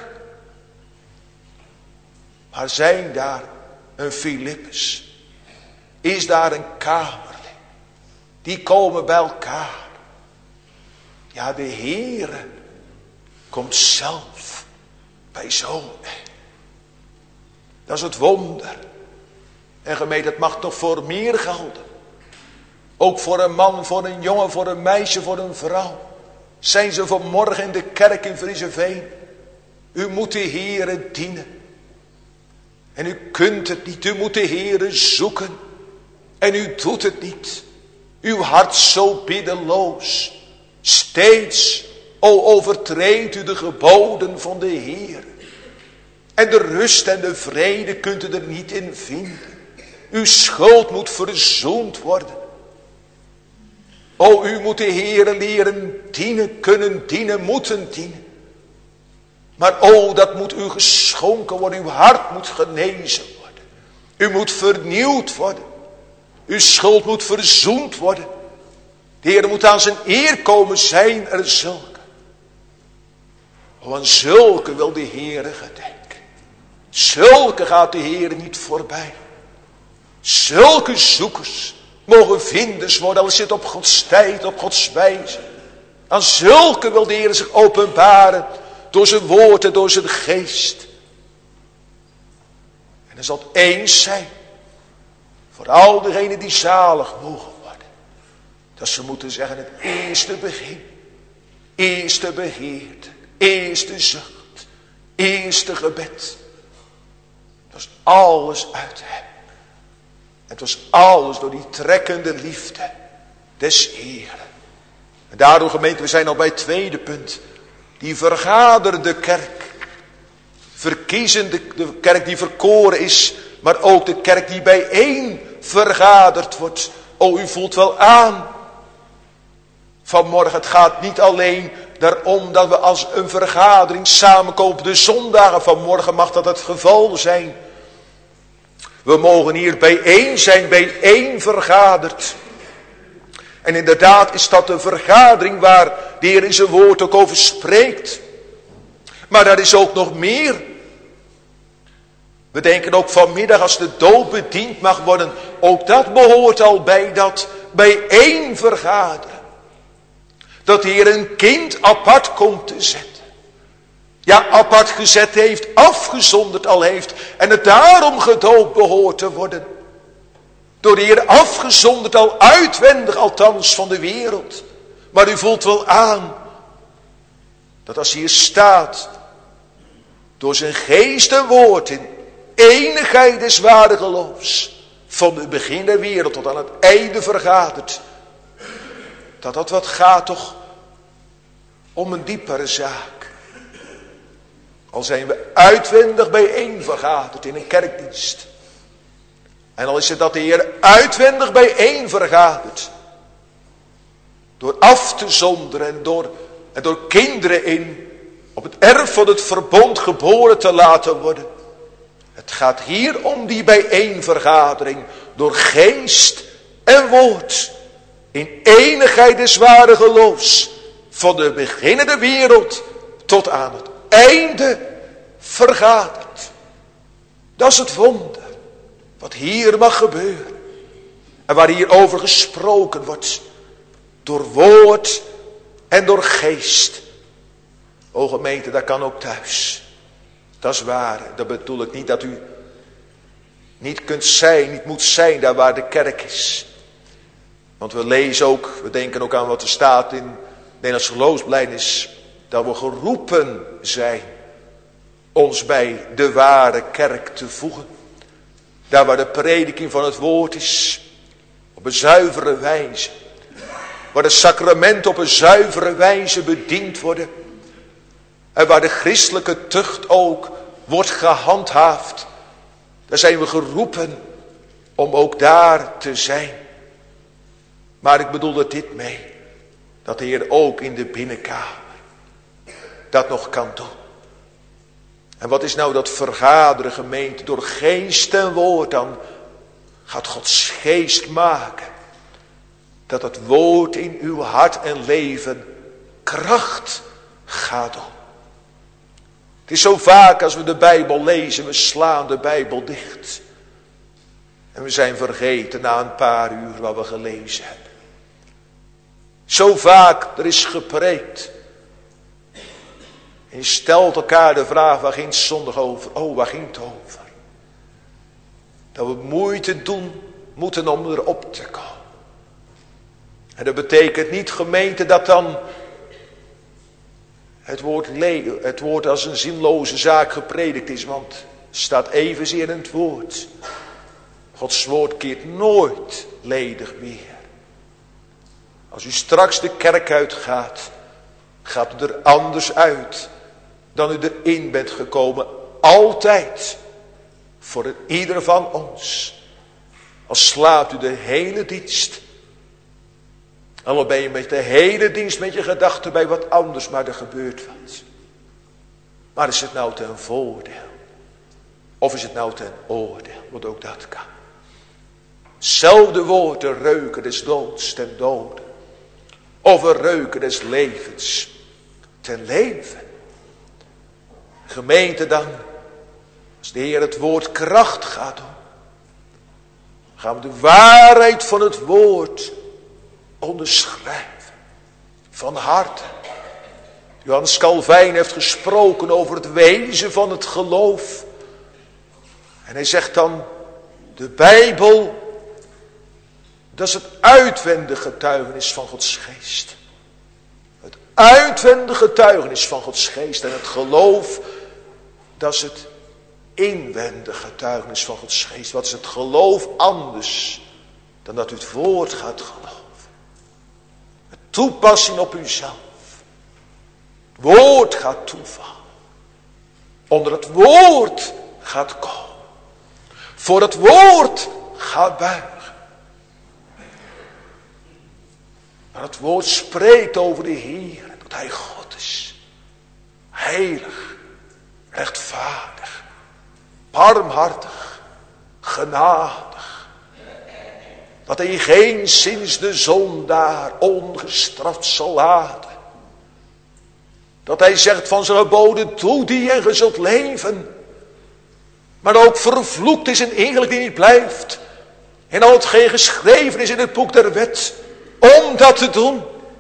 Maar zijn daar een Filippus? Is daar een kamerling? Die komen bij elkaar. Ja, de Heere komt zelf bij zo'n. Dat is het wonder. En gemeente, het mag toch voor meer gelden. Ook voor een man, voor een jongen, voor een meisje, voor een vrouw. Zijn ze vanmorgen in de kerk in Vriezenveen. U moet de Heere dienen. En u kunt het niet. U moet de Heere zoeken. En u doet het niet. Uw hart zo biddeloos. Steeds, overtreedt u de geboden van de Heer. En de rust en de vrede kunt u er niet in vinden. Uw schuld moet verzoend worden. O, u moet de Heere leren dienen, kunnen dienen, moeten dienen. Maar o, dat moet u geschonken worden. Uw hart moet genezen worden. U moet vernieuwd worden. Uw schuld moet verzoend worden. De Heer moet aan zijn eer komen, zijn er zulke. O, aan zulke wil de Heere gedenken. Zulke gaat de Heer niet voorbij. Zulke zoekers mogen vinders worden, al is het op Gods tijd, op Gods wijze. Aan zulke wil de Heer zich openbaren, door zijn woord en door zijn geest. En er zal het eens zijn, voor al diegenen die zalig mogen worden, dat ze moeten zeggen, het eerste begin, eerste begeerte, eerste zucht, eerste gebed. Dat is alles uit hem. Het was alles door die trekkende liefde des Heeren. En daarom, gemeente, we zijn al bij het tweede punt. Die vergaderde kerk. Verkiezende de kerk die verkoren is. Maar ook de kerk die bijeen vergaderd wordt. O, u voelt wel aan. Vanmorgen, het gaat niet alleen daarom dat we als een vergadering samenkomen. De zondagen van morgen mag dat het geval zijn. We mogen hier bijeen zijn, bijeen vergaderd. En inderdaad is dat een vergadering waar de Heer in zijn woord ook over spreekt. Maar daar is ook nog meer. We denken ook vanmiddag als de doop bediend mag worden. Ook dat behoort al bij dat bijeen vergaderen. Dat de Heer een kind apart komt te zetten. Ja, apart gezet heeft, afgezonderd al heeft. En het daarom gedoopt behoort te worden. Door de Heer afgezonderd al, uitwendig althans van de wereld. Maar u voelt wel aan, dat als hier staat, door zijn geest en woord in enigheid des ware geloofs, van het begin der wereld tot aan het einde vergaderd. Dat wat gaat toch om een diepere zaak. Al zijn we uitwendig bijeen vergaderd in een kerkdienst. En al is het dat de Heer uitwendig bijeen vergadert. Door af te zonderen en door kinderen op het erf van het verbond geboren te laten worden. Het gaat hier om die bijeenvergadering door geest en woord. In enigheid des ware geloofs. Van de beginnende wereld tot aan het einde vergaderd. Dat is het wonder. Wat hier mag gebeuren. En waar hier over gesproken wordt. Door woord en door geest. O gemeente, dat kan ook thuis. Dat is waar. Dat bedoel ik niet dat u niet kunt zijn, niet moet zijn daar waar de kerk is. Want we lezen ook, we denken ook aan wat er staat in Nederlands geloofsbelijdenis. Dat we geroepen zijn ons bij de ware kerk te voegen. Daar waar de prediking van het woord is. Op een zuivere wijze. Waar de sacramenten op een zuivere wijze bediend worden. En waar de christelijke tucht ook wordt gehandhaafd. Daar zijn we geroepen om ook daar te zijn. Maar ik bedoel er dit mee. Dat de Heer ook in de binnenkamer dat nog kan doen. En wat is nou dat vergaderen, gemeente? Door geest en woord dan gaat Gods geest maken. Dat het woord in uw hart en leven kracht gaat doen. Het is zo vaak als we de Bijbel lezen, we slaan de Bijbel dicht. En we zijn vergeten na een paar uur wat we gelezen hebben. Zo vaak, er is gepreekt. En je stelt elkaar de vraag, waar ging het zondag over? Oh, waar ging het over? Dat we moeite doen moeten om erop te komen. En dat betekent niet, gemeente, dat dan het woord als een zinloze zaak gepredikt is. Want het staat evenzeer in het woord. Gods woord keert nooit ledig weer. Als u straks de kerk uitgaat, gaat u er anders uit dan u erin bent gekomen. Altijd. Voor ieder van ons. Al slaapt u de hele dienst. al ben je met de hele dienst met je gedachten bij wat anders, maar er gebeurt wat. Maar is het nou ten voordeel? Of is het nou ten oordeel? Want ook dat kan. Hetzelfde woord, de reuken des doods ten dode. Of een reuken des levens ten leven. Gemeente dan, als de Heer het woord kracht gaat doen, gaan we de waarheid van het woord onderschrijven. Van harte. Johannes Calvijn heeft gesproken over het wezen van het geloof. En hij zegt dan, de Bijbel, dat is het uitwendige getuigenis van Gods geest. Het uitwendige getuigenis van Gods geest. En het geloof, dat is het inwendige getuigenis van Gods geest. Wat is het geloof anders dan dat u het woord gaat geloven? Met toepassing op uzelf. Het woord gaat toevallen. Onder het woord gaat komen. Voor het woord gaat buigen. Maar het woord spreekt over de Heer. Dat Hij God is. Heilig. Rechtvaardig. Barmhartig. Genadig. Dat Hij geenszins de zondaar ongestraft zal laten. Dat Hij zegt van zijn geboden, doe die en ge zult leven. Maar ook vervloekt is een eerlijk die niet blijft. En al hetgeen geschreven is in het boek der wet. Om dat te doen.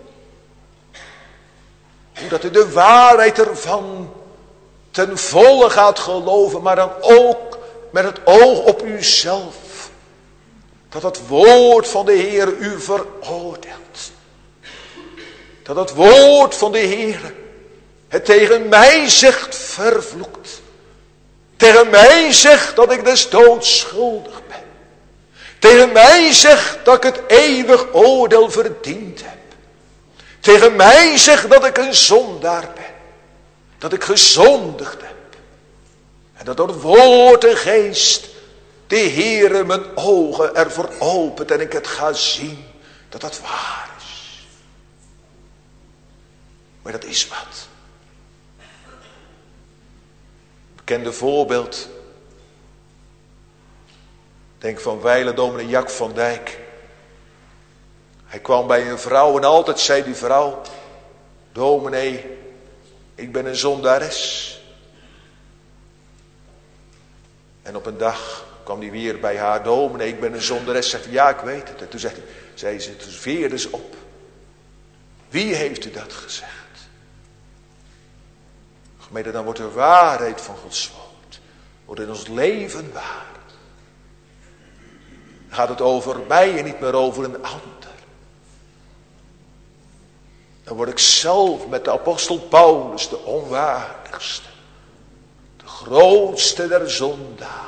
Omdat u de waarheid ervan ten volle gaat geloven. Maar dan ook met het oog op uzelf. Dat het woord van de Heer u veroordeelt. Dat het woord van de Heer het tegen mij zegt vervloekt. Tegen mij zegt dat ik des doods schuldig ben. Tegen mij zegt dat ik het eeuwig oordeel verdiend heb. Tegen mij zegt dat ik een zondaar ben. Dat ik gezondigd heb. En dat door het woord en geest de Heere mijn ogen ervoor opent en ik het ga zien dat dat waar is. Maar dat is wat. Bekende voorbeeld. Denk van wijlen dominee Jack van Dijk. Hij kwam bij een vrouw en altijd zei die vrouw: dominee, ik ben een zondares. En op een dag kwam hij weer bij haar: dominee, ik ben een zondares. Zegt hij: ja, ik weet het. En toen zei ze, toen veerde ze op: wie heeft u dat gezegd? Gemeente, dan wordt de waarheid van Gods woord wordt in ons leven waar. Dan gaat het over mij en niet meer over een ander. Dan word ik zelf met de apostel Paulus de onwaardigste. De grootste der zondaren.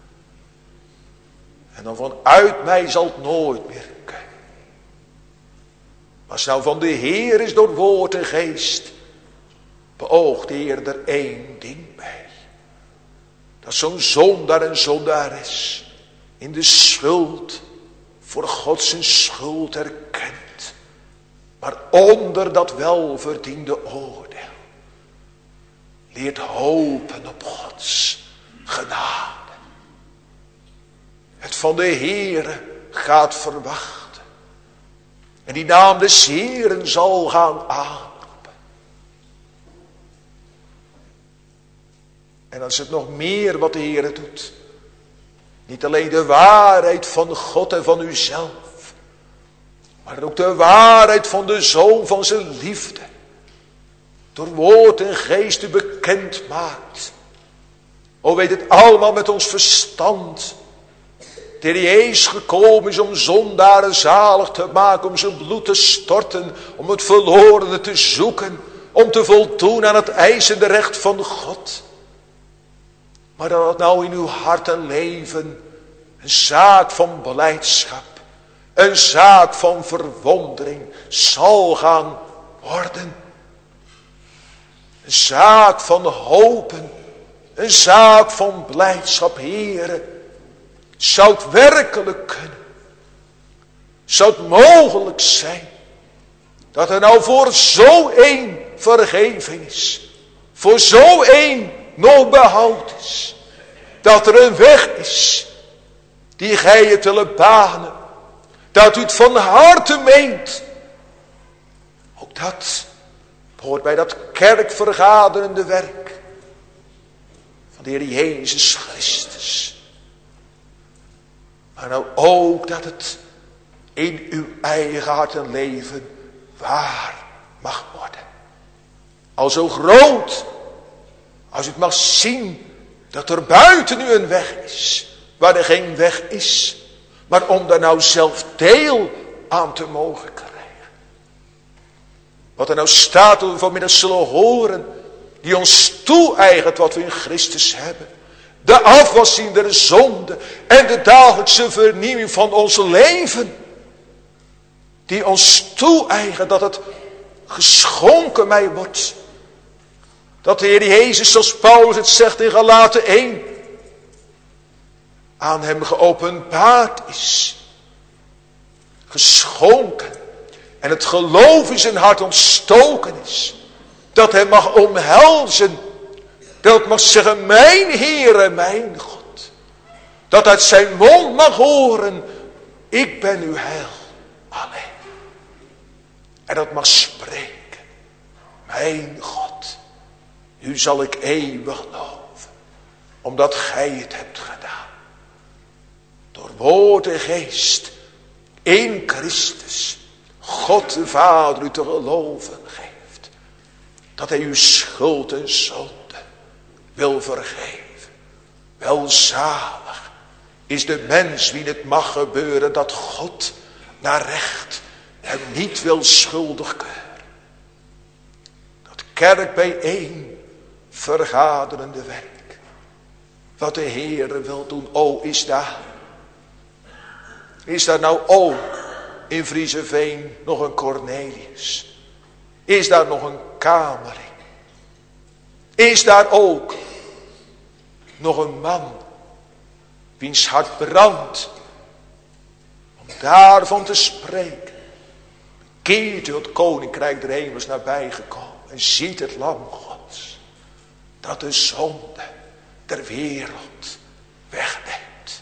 En dan vanuit mij zal het nooit meer kunnen. Maar als nou van de Heer is door woord en geest, beoogt de Heer er één ding bij. Dat zo'n zondaar en zondares in de schuld voor God zijn schuld erkent. Maar onder dat welverdiende oordeel leert hopen op Gods genade. Het van de Heere gaat verwachten. En die naam des Heeren zal gaan aan. En dan is het nog meer wat de Heer doet. Niet alleen de waarheid van God en van uzelf. Maar ook de waarheid van de Zoon van zijn liefde. Door woord en geest u bekend maakt. O, weet het allemaal met ons verstand. De Heer Jezus gekomen is om zondaren zalig te maken. Om zijn bloed te storten. Om het verlorene te zoeken. Om te voldoen aan het eisende recht van God. Maar dat het nou in uw hart en leven een zaak van blijdschap, een zaak van verwondering zal gaan worden. Een zaak van hopen, een zaak van blijdschap, Heere. Zou het werkelijk kunnen? Zou het mogelijk zijn Dat er nou voor zo één vergeving is. Voor zo één nog behoud is. Dat er een weg is. Die gij het willen banen. Dat u het van harte meent. Ook dat hoort bij dat kerkvergaderende werk. Van de Heer Jezus Christus. Maar nou ook dat het in uw eigen hart en leven waar mag worden. Al zo groot als u het mag zien dat er buiten u een weg is. Waar er geen weg is. Maar om daar nou zelf deel aan te mogen krijgen. Wat er nou staat dat we vanmiddag zullen horen. Die ons toe-eigent wat we in Christus hebben. De afwassing der zonde. En de dagelijkse vernieuwing van ons leven. Die ons toe-eigent dat het geschonken mij wordt. Dat de Heer Jezus, zoals Paulus het zegt in Galaten 1. Aan hem geopenbaard is. Geschonken. En het geloof in zijn hart ontstoken is. Dat hij mag omhelzen. Dat mag zeggen, mijn Heere, mijn God. Dat uit zijn mond mag horen, ik ben uw heil alleen. En dat mag spreken. Mijn God, u zal ik eeuwig loven. Omdat gij het hebt gedaan. Door woord en geest. In Christus. God de Vader u te geloven geeft. Dat hij uw schuld en zonde wil vergeven. Welzalig is de mens wie het mag gebeuren dat God naar recht hem niet wil schuldig keuren. Dat kerk bijeen vergaderende werk. Wat de Heere wil doen. O, is daar nou ook in Vriezeveen nog een Cornelius? Is daar nog een Kamering? Is daar ook nog een man wiens hart brandt om daarvan te spreken? Keert u het koninkrijk der hemels nabij gekomen en ziet het lam Gods dat de zonde der wereld wegneemt.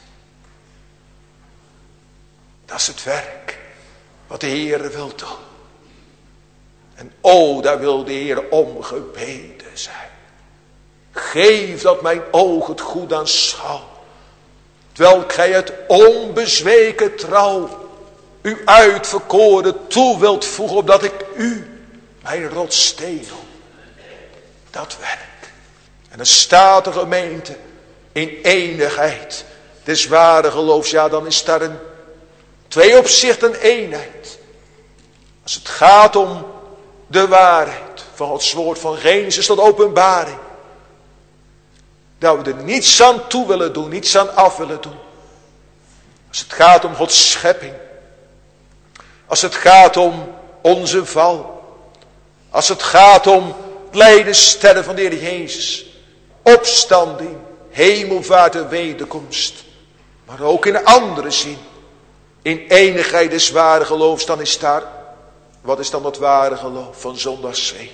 Dat is het werk wat de Heere wil doen. En o, daar wil de Heere om gebeden zijn. Geef dat mijn oog het goed aanschouw. Terwijl gij het onbezweken trouw u uitverkoren toe wilt voegen. Opdat ik u mijn rotsteen noem. Dat werk. En dan staat de gemeente in enigheid des ware geloofs. Ja, dan is daar een twee opzichten eenheid. Als het gaat om de waarheid van Gods woord van Genesis tot Openbaring. Dat we er niets aan toe willen doen, niets aan af willen doen. Als het gaat om Gods schepping. Als het gaat om onze val. Als het gaat om het lijden sterren van de Heer Jezus. Opstanding, hemelvaart en wederkomst. Maar ook in andere zin. In enigheid des ware geloofs, dan is daar. Wat is dan dat ware geloof van zondag 7?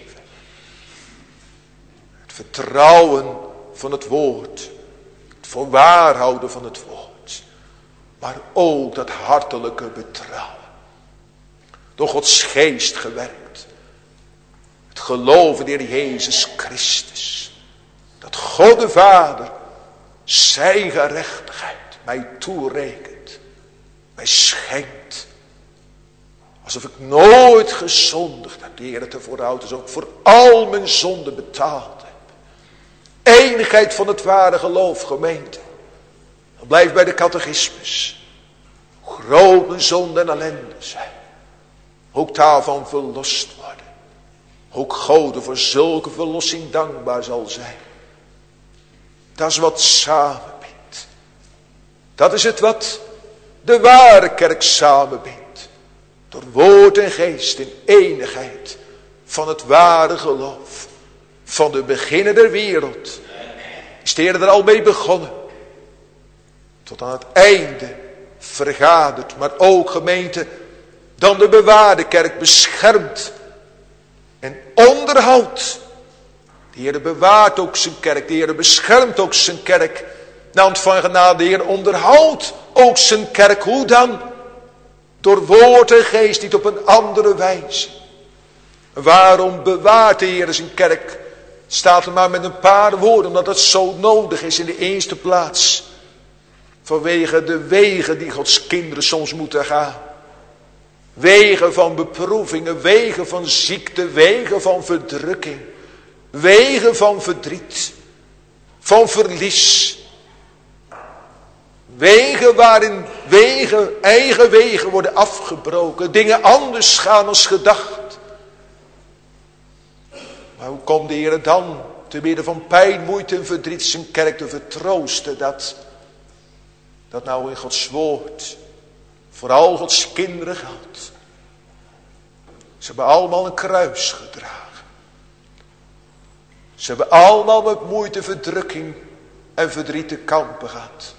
Het vertrouwen van het woord. Het voorwaarhouden van het woord. Maar ook dat hartelijke betrouwen. Door Gods geest gewerkt. Het geloven in de Heer Jezus Christus. Dat God de Vader zijn gerechtigheid mij toerekent. Mij schenkt. Alsof ik nooit gezondigd heb. De Heer het ervoor houdt. Dus ook voor al mijn zonden betaald heb. Eenigheid van het ware geloof, gemeente. Dan blijf bij de catechismus. Hoe groot mijn zonde en ellende zijn. Hoe ik daarvan verlost worden. Hoe ik God voor zulke verlossing dankbaar zal zijn. Dat is wat samenbindt. Dat is het wat de ware kerk samenbindt. Door woord en geest in eenigheid van het ware geloof. Van de beginnen der wereld. Is de Heer er al mee begonnen. Tot aan het einde vergaderd. Maar ook gemeente. dan de bewaarde kerk beschermt en onderhoudt. De Heer bewaart ook zijn kerk. De Heer beschermt ook zijn kerk. Na ontvang genade, de Heer onderhoudt ook zijn kerk. Hoe dan? Door woord en geest, niet op een andere wijze. Waarom bewaart de Heer zijn kerk? Staat er maar met een paar woorden, omdat het zo nodig is in de eerste plaats. Vanwege de wegen die Gods kinderen soms moeten gaan. Wegen van beproevingen, wegen van ziekte, wegen van verdrukking. Wegen van verdriet, van verlies. Wegen waarin eigen wegen worden afgebroken. Dingen anders gaan als gedacht. Maar hoe komt de Heer dan te midden van pijn, moeite en verdriet zijn kerk te vertroosten? Dat nou in Gods woord vooral Gods kinderen geldt. Ze hebben allemaal een kruis gedragen. Ze hebben allemaal met moeite, verdrukking en verdriet te kampen gehad.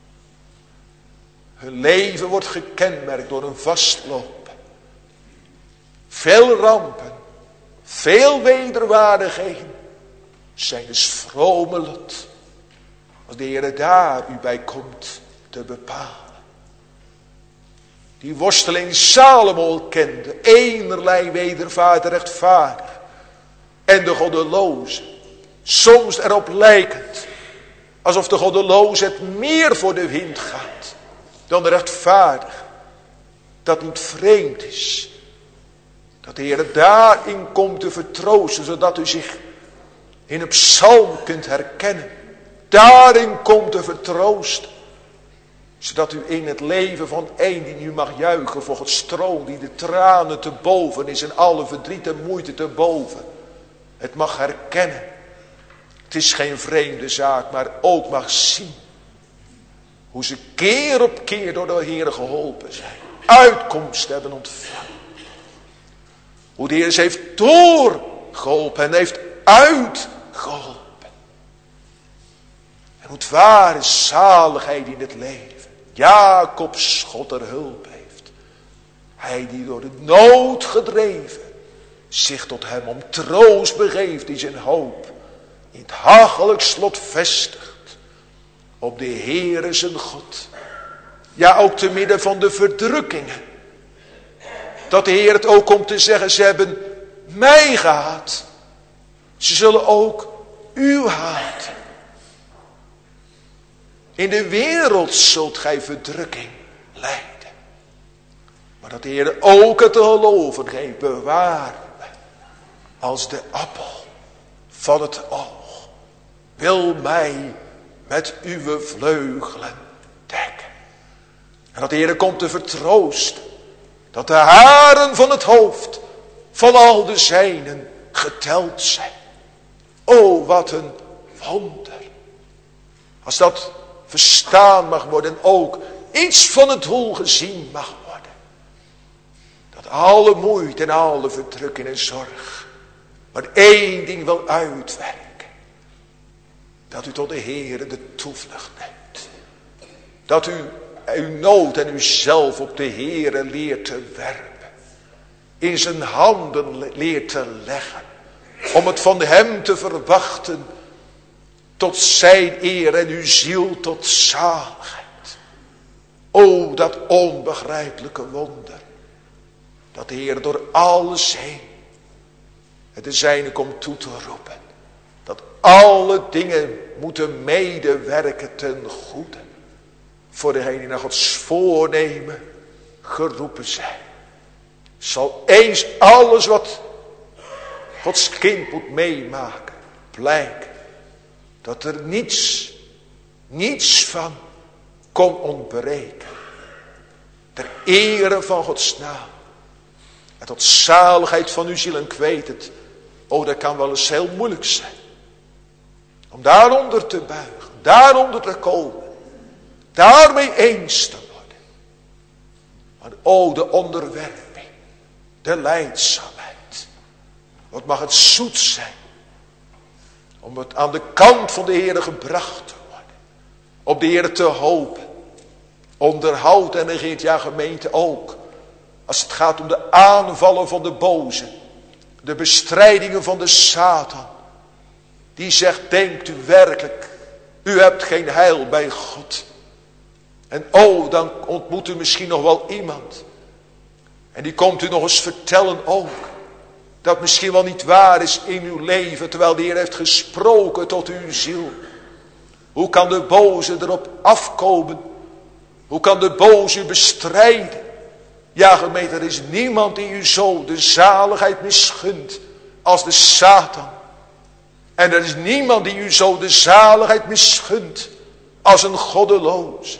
Hun leven wordt gekenmerkt door een vastlopen. Veel rampen, veel wederwaardigheden zijn dus vrome lot. Als de Heer daar u bij komt te bepalen. Die worsteling Salomo kende, enerlei wedervaart rechtvaardig. En de goddeloze, soms erop lijkend, alsof de goddeloze het meer voor de wind gaat dan de rechtvaardige. Dat niet vreemd is. Dat de Heer daarin komt te vertroosten, zodat u zich in een psalm kunt herkennen. Daarin komt te vertroosten. Zodat u in het leven van één die nu mag juichen voor Gods troon, die de tranen te boven is en alle verdriet en moeite te boven, het mag herkennen. Het is geen vreemde zaak, maar ook mag zien hoe ze keer op keer door de Heer geholpen zijn. Uitkomst hebben ontvangen. Hoe de Heer ze heeft doorgeholpen en heeft uitgeholpen. En hoe het ware zaligheid in het leven. Jacobs God er hulp heeft. Hij die door de nood gedreven zich tot hem om troost begeeft, die zijn hoop in het hachelijk slot vestigt op de Heere zijn God. Ja, ook te midden van de verdrukkingen. Dat de Heer het ook komt te zeggen, ze hebben mij gehaat. Ze zullen ook u haten. In de wereld zult gij verdrukking lijden. Maar dat de Heer ook het te geloven geeft, bewaar me als de appel van het oog. Wil mij met uw vleugelen dekken. En dat de Heer komt te vertroosten. Dat de haren van het hoofd van al de zijnen geteld zijn. O, wat een wonder. Als dat verstaan mag worden en ook iets van het doel gezien mag worden. Dat alle moeite en alle verdrukking en zorg maar één ding wil uitwerken. Dat u tot de Heere de toevlucht neemt. Dat u uw nood en uzelf op de Heere leert te werpen. In zijn handen leert te leggen. Om het van hem te verwachten. Tot zijn eer en uw ziel tot zaligheid. O, dat onbegrijpelijke wonder. Dat de Heer door alles heen het de zijne komt toe te roepen. Dat alle dingen moeten medewerken ten goede. Voor degenen die naar Gods voornemen geroepen zijn. Zal eens alles wat Gods kind moet meemaken blijken. Dat er niets van kon ontbreken. Ter ere van Gods naam. En tot zaligheid van uw ziel. En ik weet het. Oh, dat kan wel eens heel moeilijk zijn. Om daaronder te buigen. Daaronder te komen. Daarmee eens te worden. Maar oh, de onderwerping. De lijdzaamheid. Wat mag het zoet zijn. Om het aan de kant van de Heere gebracht te worden. Op de Heere te hopen. Onderhoud en regeert, ja, gemeente ook. Als het gaat om de aanvallen van de boze. De bestrijdingen van de Satan. Die zegt, denkt u werkelijk, u hebt geen heil bij God. En dan ontmoet u misschien nog wel iemand. En die komt u nog eens vertellen ook. Dat misschien wel niet waar is in uw leven. Terwijl de Heer heeft gesproken tot uw ziel. Hoe kan de boze erop afkomen? Hoe kan de boze u bestrijden? Ja, gemeente, er is niemand die u zo de zaligheid misgunt als de Satan. En er is niemand die u zo de zaligheid misgunt als een goddeloze.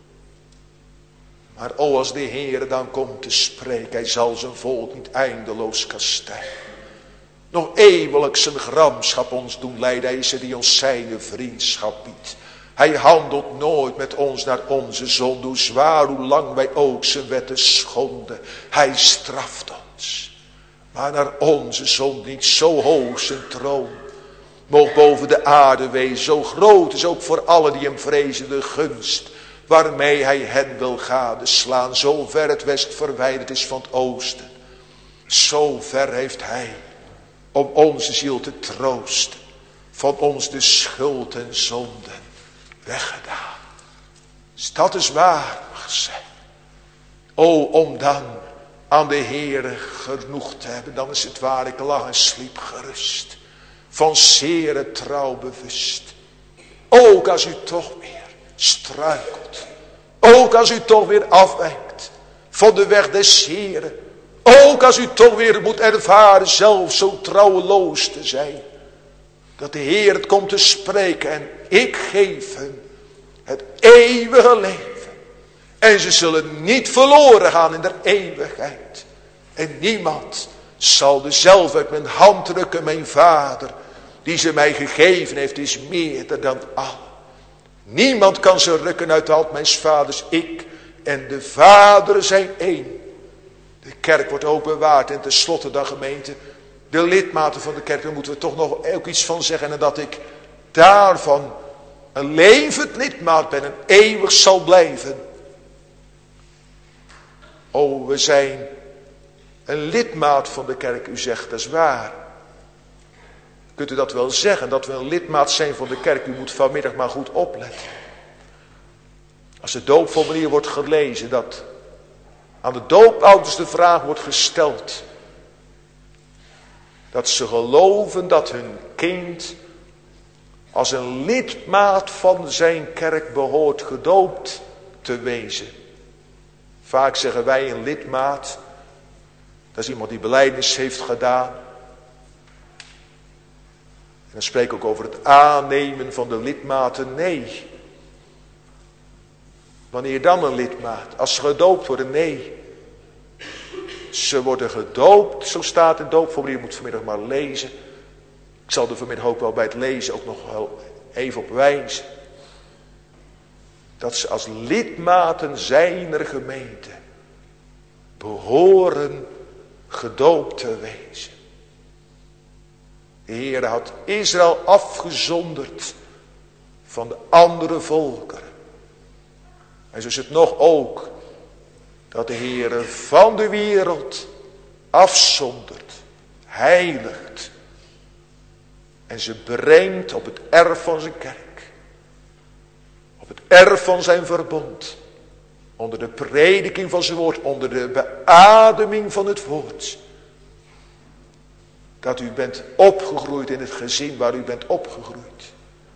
Maar als de Heer dan komt te spreken, hij zal zijn volk niet eindeloos kastijden. Nog eeuwelijk zijn gramschap ons doen leiden, hij is er die ons zijn vriendschap biedt. Hij handelt nooit met ons naar onze zonde, hoe zwaar, hoe lang wij ook zijn wetten schonden. Hij straft ons, maar naar onze zonde niet, zo hoog zijn troon. Moog boven de aarde wezen, zo groot is ook voor allen die hem vrezen de gunst. Waarmee hij hen wil gadeslaan, zo ver het west verwijderd is van het oosten. Zo ver heeft hij om onze ziel te troosten, van ons de schuld en zonden weggedaan. Dus dat is waar mag zijn. Om dan aan de Heere genoeg te hebben, dan is het waar, ik lag en sliep gerust. Van zere trouw bewust. Ook als u toch weer struikelt. Ook als u toch weer afwijkt van de weg des Heren. Ook als u toch weer moet ervaren zelf zo trouweloos te zijn. Dat de Heer het komt te spreken en ik geef hen het eeuwige leven. En ze zullen niet verloren gaan in de eeuwigheid. En niemand zal dezelfde uit mijn hand drukken, mijn Vader, die ze mij gegeven heeft, is meerder dan allen. Niemand kan ze rukken uit de hand mijns vaders. Ik en de Vader zijn één. De kerk wordt ook bewaard. En tenslotte dan gemeente, de lidmaten van de kerk, daar moeten we toch nog ook iets van zeggen. En dat ik daarvan een levend lidmaat ben en eeuwig zal blijven. We zijn een lidmaat van de kerk. U zegt, dat is waar. Kunt u dat wel zeggen, dat we een lidmaat zijn van de kerk? U moet vanmiddag maar goed opletten. Als de doopformulier wordt gelezen, dat aan de doopouders de vraag wordt gesteld. Dat ze geloven dat hun kind als een lidmaat van zijn kerk behoort gedoopt te wezen. Vaak zeggen wij een lidmaat, dat is iemand die belijdenis heeft gedaan. En dan spreek ik ook over het aannemen van de lidmaten. Nee. Wanneer dan een lidmaat? Als ze gedoopt worden? Nee. Ze worden gedoopt, zo staat in het doopformulier, je moet vanmiddag maar lezen. Ik zal er vanmiddag ook wel bij het lezen ook nog wel even op wijzen. Dat ze als lidmaten zijner gemeente behoren gedoopt te wezen. De Heer had Israël afgezonderd van de andere volkeren. En zo is het nog ook dat de Heer van de wereld afzondert, heiligt. En ze brengt op het erf van zijn kerk. Op het erf van zijn verbond. Onder de prediking van zijn woord, onder de beademing van het woord. Dat u bent opgegroeid in het gezin waar u bent opgegroeid.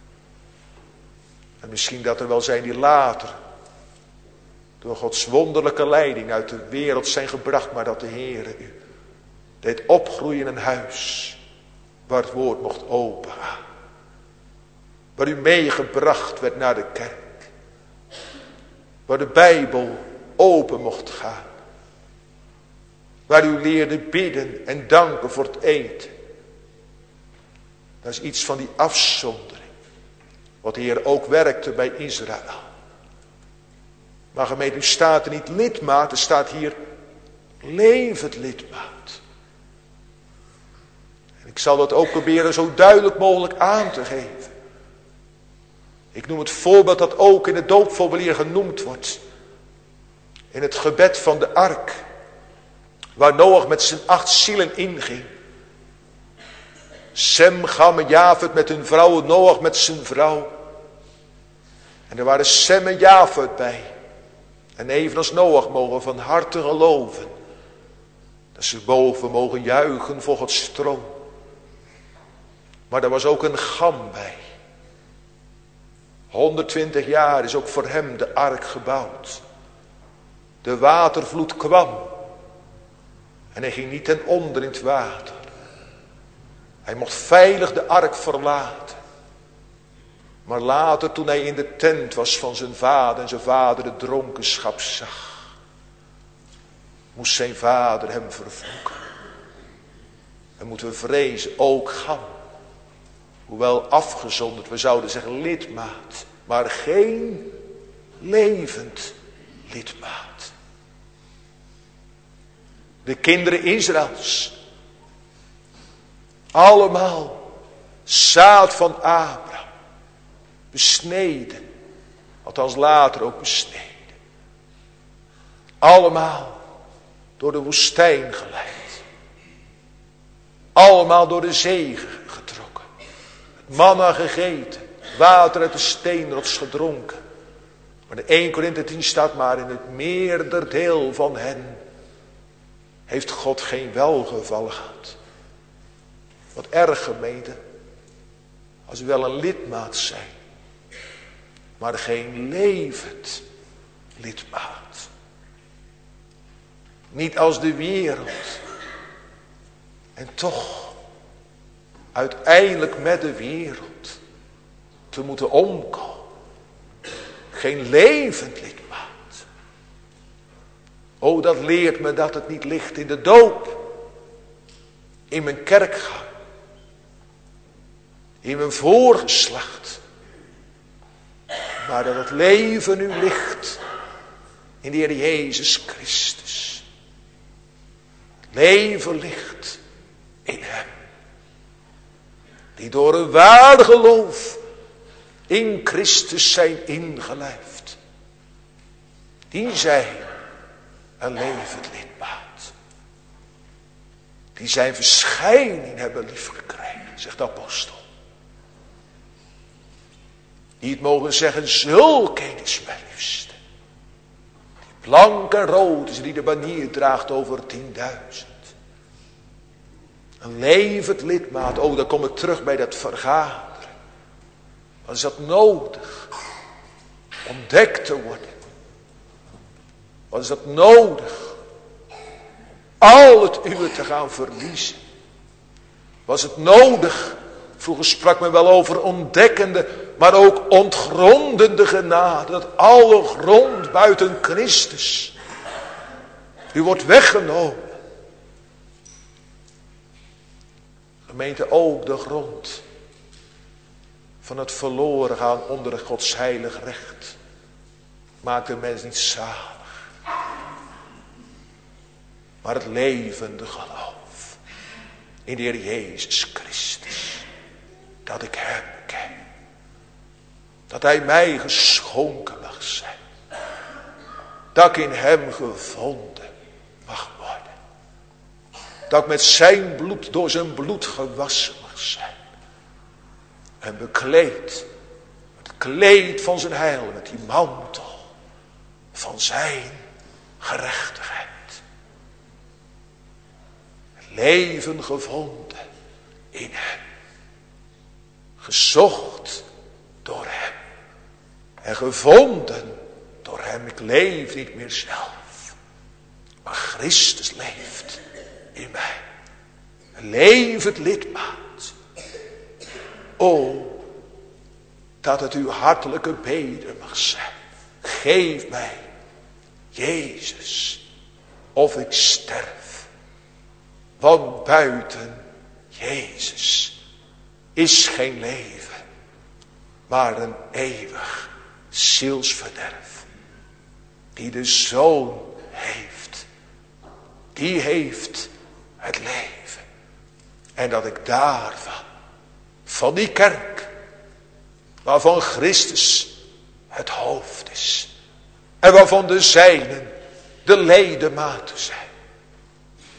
En misschien dat er wel zijn die later door Gods wonderlijke leiding uit de wereld zijn gebracht. Maar dat de Heer u deed opgroeien in een huis waar het woord mocht opengaan. Waar u meegebracht werd naar de kerk. Waar de Bijbel open mocht gaan. Waar u leerde bidden en danken voor het eten. Dat is iets van die afzondering. Wat de Heer ook werkte bij Israël. Maar gemeente, u staat er niet lidmaat, er staat hier levend lidmaat. En ik zal dat ook proberen zo duidelijk mogelijk aan te geven. Ik noem het voorbeeld dat ook in het doopformulier genoemd wordt. In het gebed van de ark. Waar Noach met zijn 8 zielen inging. Sem, Cham en Jafet met hun vrouwen, Noach met zijn vrouw. En er waren Sem en Jafet bij. En evenals Noach mogen we van harte geloven. Dat ze boven mogen juichen voor Gods troon. Maar er was ook een Cham bij. 120 jaar is ook voor hem de ark gebouwd. De watervloed kwam. En hij ging niet ten onder in het water. Hij mocht veilig de ark verlaten. Maar later toen hij in de tent was van zijn vader en zijn vader de dronkenschap zag, moest zijn vader hem vervloeken. En moeten we vrezen, ook Cham. Hoewel afgezonderd, we zouden zeggen lidmaat. Maar geen levend lidmaat. De kinderen Israëls. Allemaal zaad van Abraham. Besneden. Althans later ook besneden. Allemaal door de woestijn geleid. Allemaal door de zee getrokken. Manna gegeten. Water uit de steenrots gedronken. Maar de 1 Korinthe 10 staat maar in het meerderdeel van hen heeft God geen welgevallen gehad. Wat erg gemeente. Als we wel een lidmaat zijn. Maar geen levend lidmaat. Niet als de wereld. En toch uiteindelijk met de wereld te moeten omkomen. Geen levend lidmaat. O, dat leert me dat het niet ligt in de doop. In mijn kerkgang. In mijn voorgeslacht. Maar dat het leven nu ligt in de Heer Jezus Christus. Leven ligt in hem. Die door een waar geloof in Christus zijn ingelijfd. Die zijn een levend lidmaat. Die zijn verschijning hebben liefgekregen, zegt de apostel. Die het mogen zeggen, zulk een is mijn liefste. Die blank en rood is, die de banier draagt over 10.000. Een levend lidmaat, oh, dan kom ik terug bij dat vergaderen. Wat is dat nodig? Ontdekt te worden. Wat is dat nodig? Al het uwe te gaan verliezen. Was het nodig? Vroeger sprak men wel over ontdekkende, maar ook ontgrondende genade. Dat alle grond buiten Christus u wordt weggenomen. Gemeente, ook de grond van het verloren gaan onder Gods heilig recht maakt de mens niet zalig. Maar het levende geloof in de Heer Jezus Christus. Dat ik hem ken. Dat hij mij geschonken mag zijn. Dat ik in hem gevonden mag worden. Dat ik met zijn bloed, door zijn bloed gewassen mag zijn. En bekleed. Het kleed van zijn heil. Met die mantel van zijn gerechtigheid. Leven gevonden in hem. Gezocht door hem. En gevonden door hem. Ik leef niet meer zelf. Maar Christus leeft in mij. Een levend lidmaat. O, dat het uw hartelijke bede mag zijn. Geef mij, Jezus, of ik sterf. Want buiten Jezus is geen leven, maar een eeuwig zielsverderf. Die de Zoon heeft, die heeft het leven. En dat ik daarvan, van die kerk, waarvan Christus het hoofd is. En waarvan de zijnen de ledematen zijn.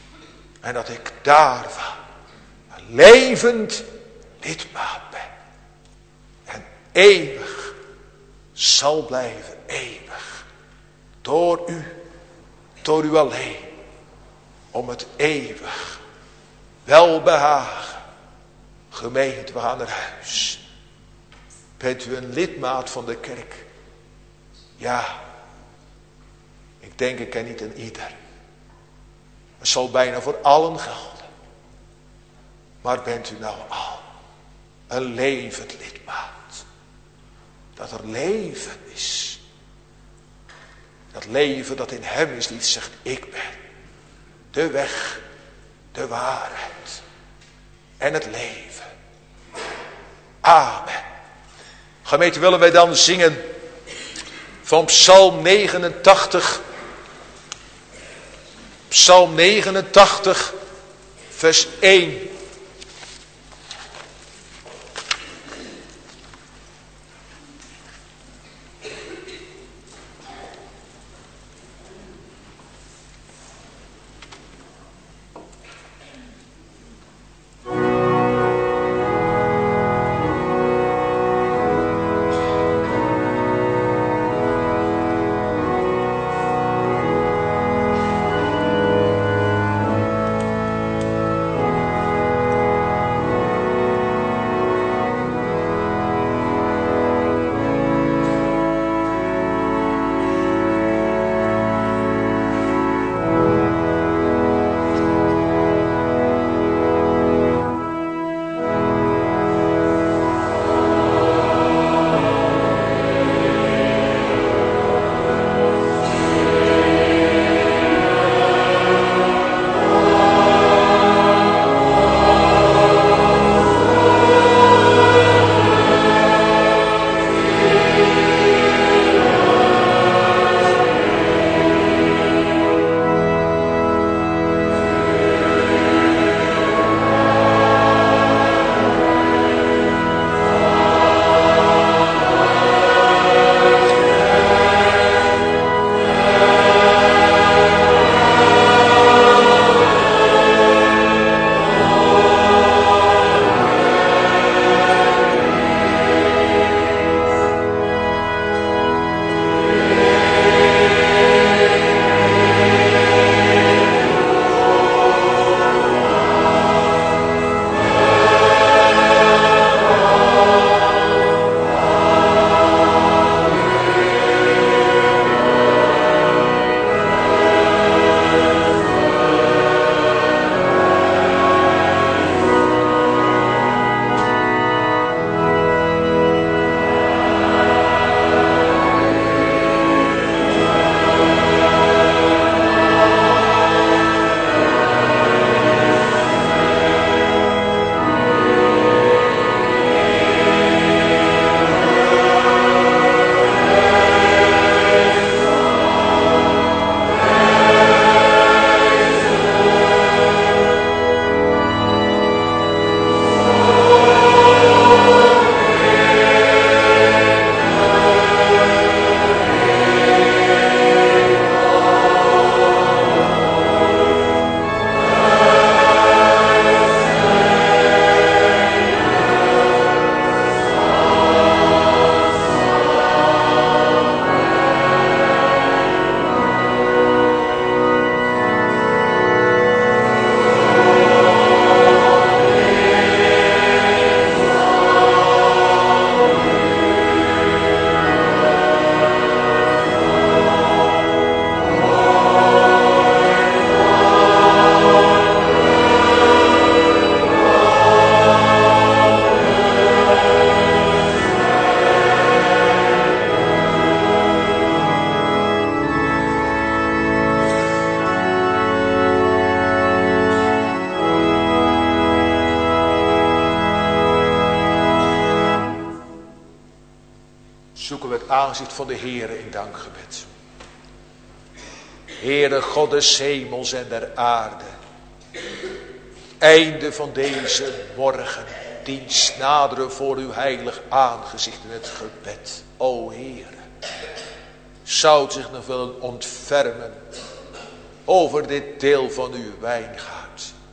En dat ik daarvan een levend lidmaat ben. En eeuwig zal blijven, eeuwig. Door u alleen. Om het eeuwig welbehagen. Gemeente, we gaan naar huis. Bent u een lidmaat van de kerk? Ja. Ik denk ik ken niet een ieder. Het zal bijna voor allen gelden. Maar bent u nou al een levend lidmaat? Dat er leven is. Dat leven dat in hem is, die zegt, ik ben de weg, de waarheid en het leven. Amen. Gemeente, willen wij dan zingen van Psalm 89. Psalm 89, vers 1. zoeken we het aangezicht van de Heere in dankgebed. Heere God des hemels en der aarde, einde van deze morgendienst naderen voor uw heilig aangezicht in het gebed. O Heere, zou het zich nog willen ontfermen over dit deel van uw wijngaard.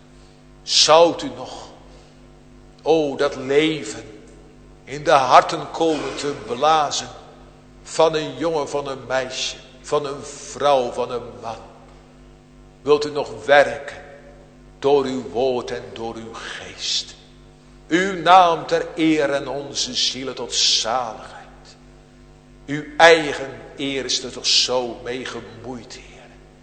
Zou u nog, o dat leven, in de harten komen te blazen van een jongen, van een meisje, van een vrouw, van een man. Wilt u nog werken door uw woord en door uw geest. Uw naam ter eer en onze zielen tot zaligheid. Uw eigen eer is er toch zo mee gemoeid, Heer.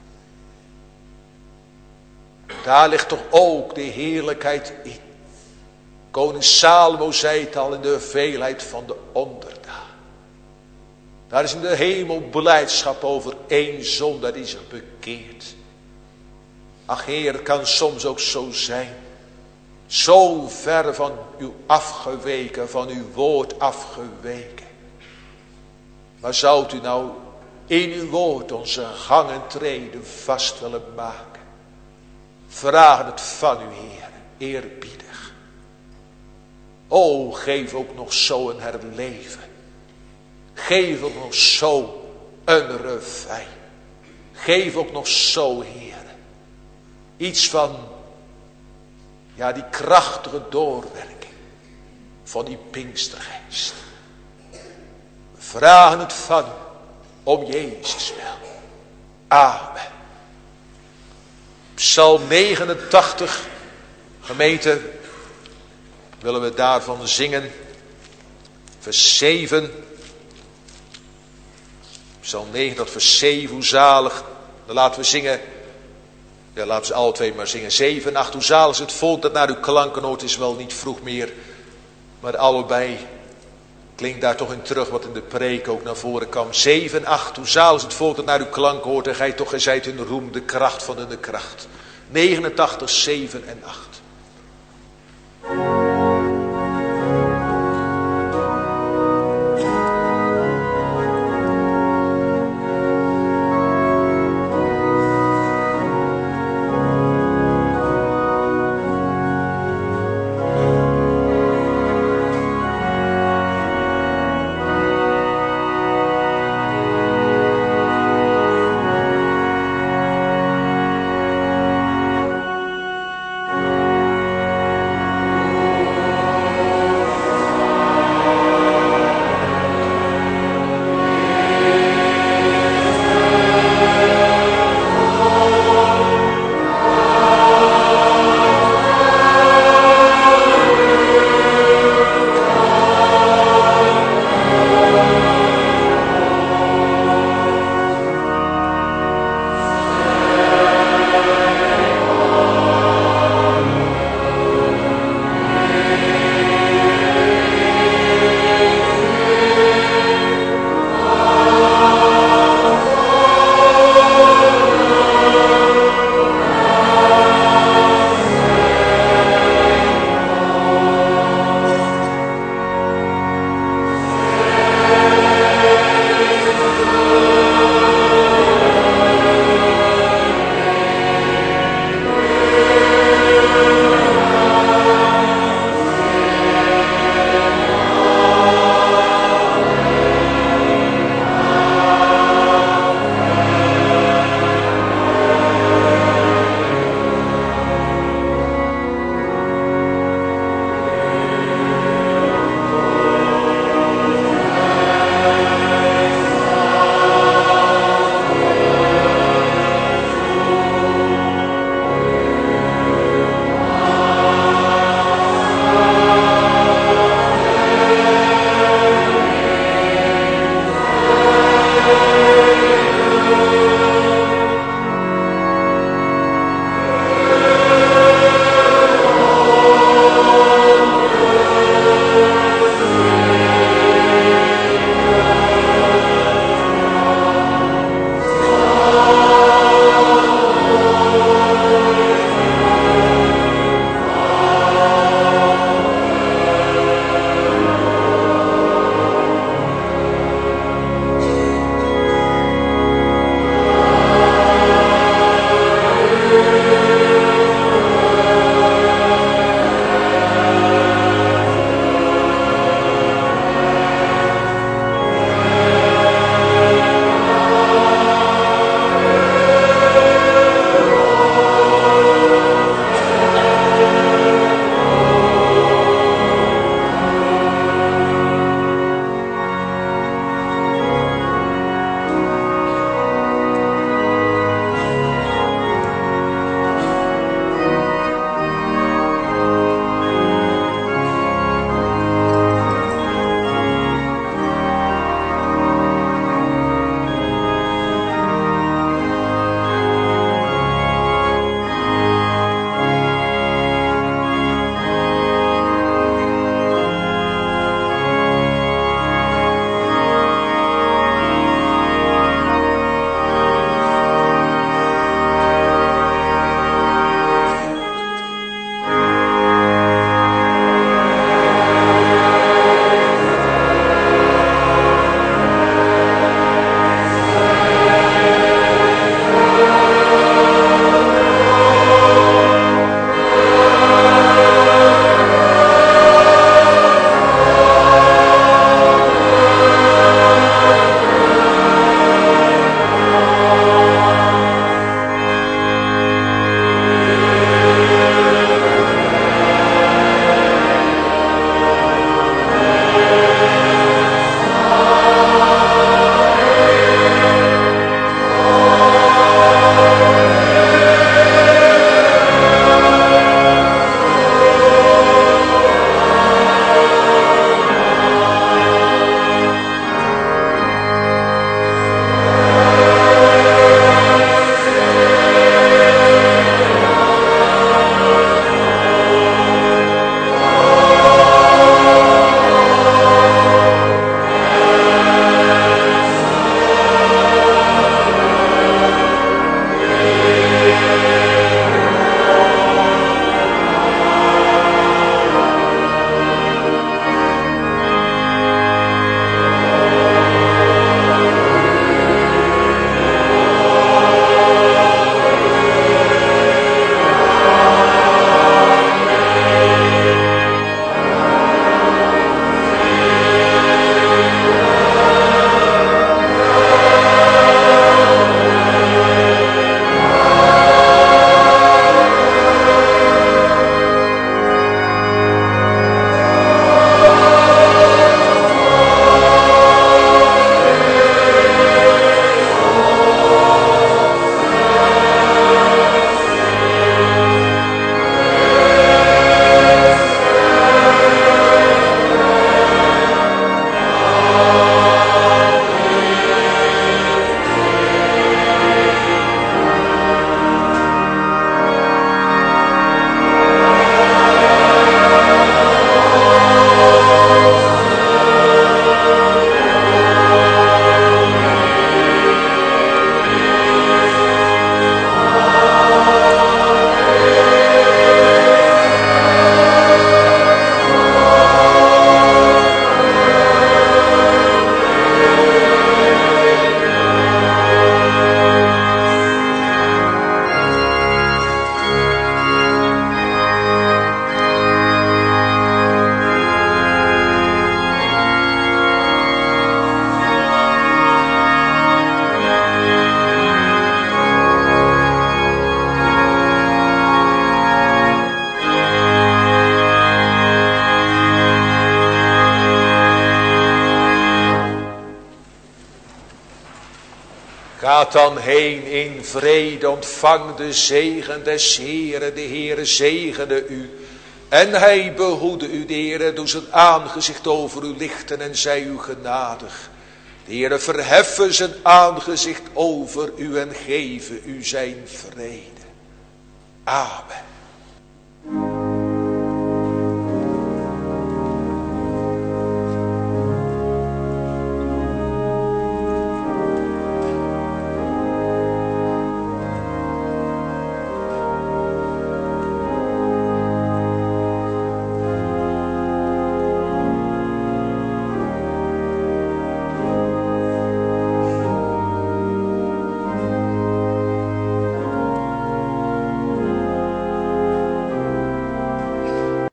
Daar ligt toch ook de heerlijkheid in. Koning Salomo zei het al, in de veelheid van de onderdaan. Daar is in de hemel blijdschap over één zondaar die zich bekeert. Ach Heer, het kan soms ook zo zijn. Zo ver van u afgeweken, van uw woord afgeweken. Maar zou u nou in uw woord onze gang en treden vast willen maken? Vraag het van u, Heer, eerbiedig. O, geef ook nog zo een herleven. Geef ook nog zo een revij. Geef ook nog zo, Heer, iets van, ja, die krachtige doorwerking van die Pinkstergeest. We vragen het van u, om Jezus wil. Amen. Psalm 89, gemeente, willen we daarvan zingen. Vers 7. Psalm 89, vers 7, hoe zalig. Dan laten we zingen. Ja, laten ze alle twee maar zingen. 7 en 8. Hoe zalig is het volk dat naar uw klanken hoort. Is wel niet vroeg meer. Maar allebei klinkt daar toch in terug wat in de preek ook naar voren kwam. 7 en 8. Hoe zalig is het volk dat naar uw klanken hoort. En gij toch, gij zijt hun roem, de kracht van hun kracht. 89, 7 en 8. Gaat dan heen in vrede, ontvang de zegen des Heeren. De Heere zegene u. En hij behoede u, de Heere, doe zijn aangezicht over u lichten en zij u genadig. De Heere verheffen zijn aangezicht over u en geven u zijn vrede. Amen.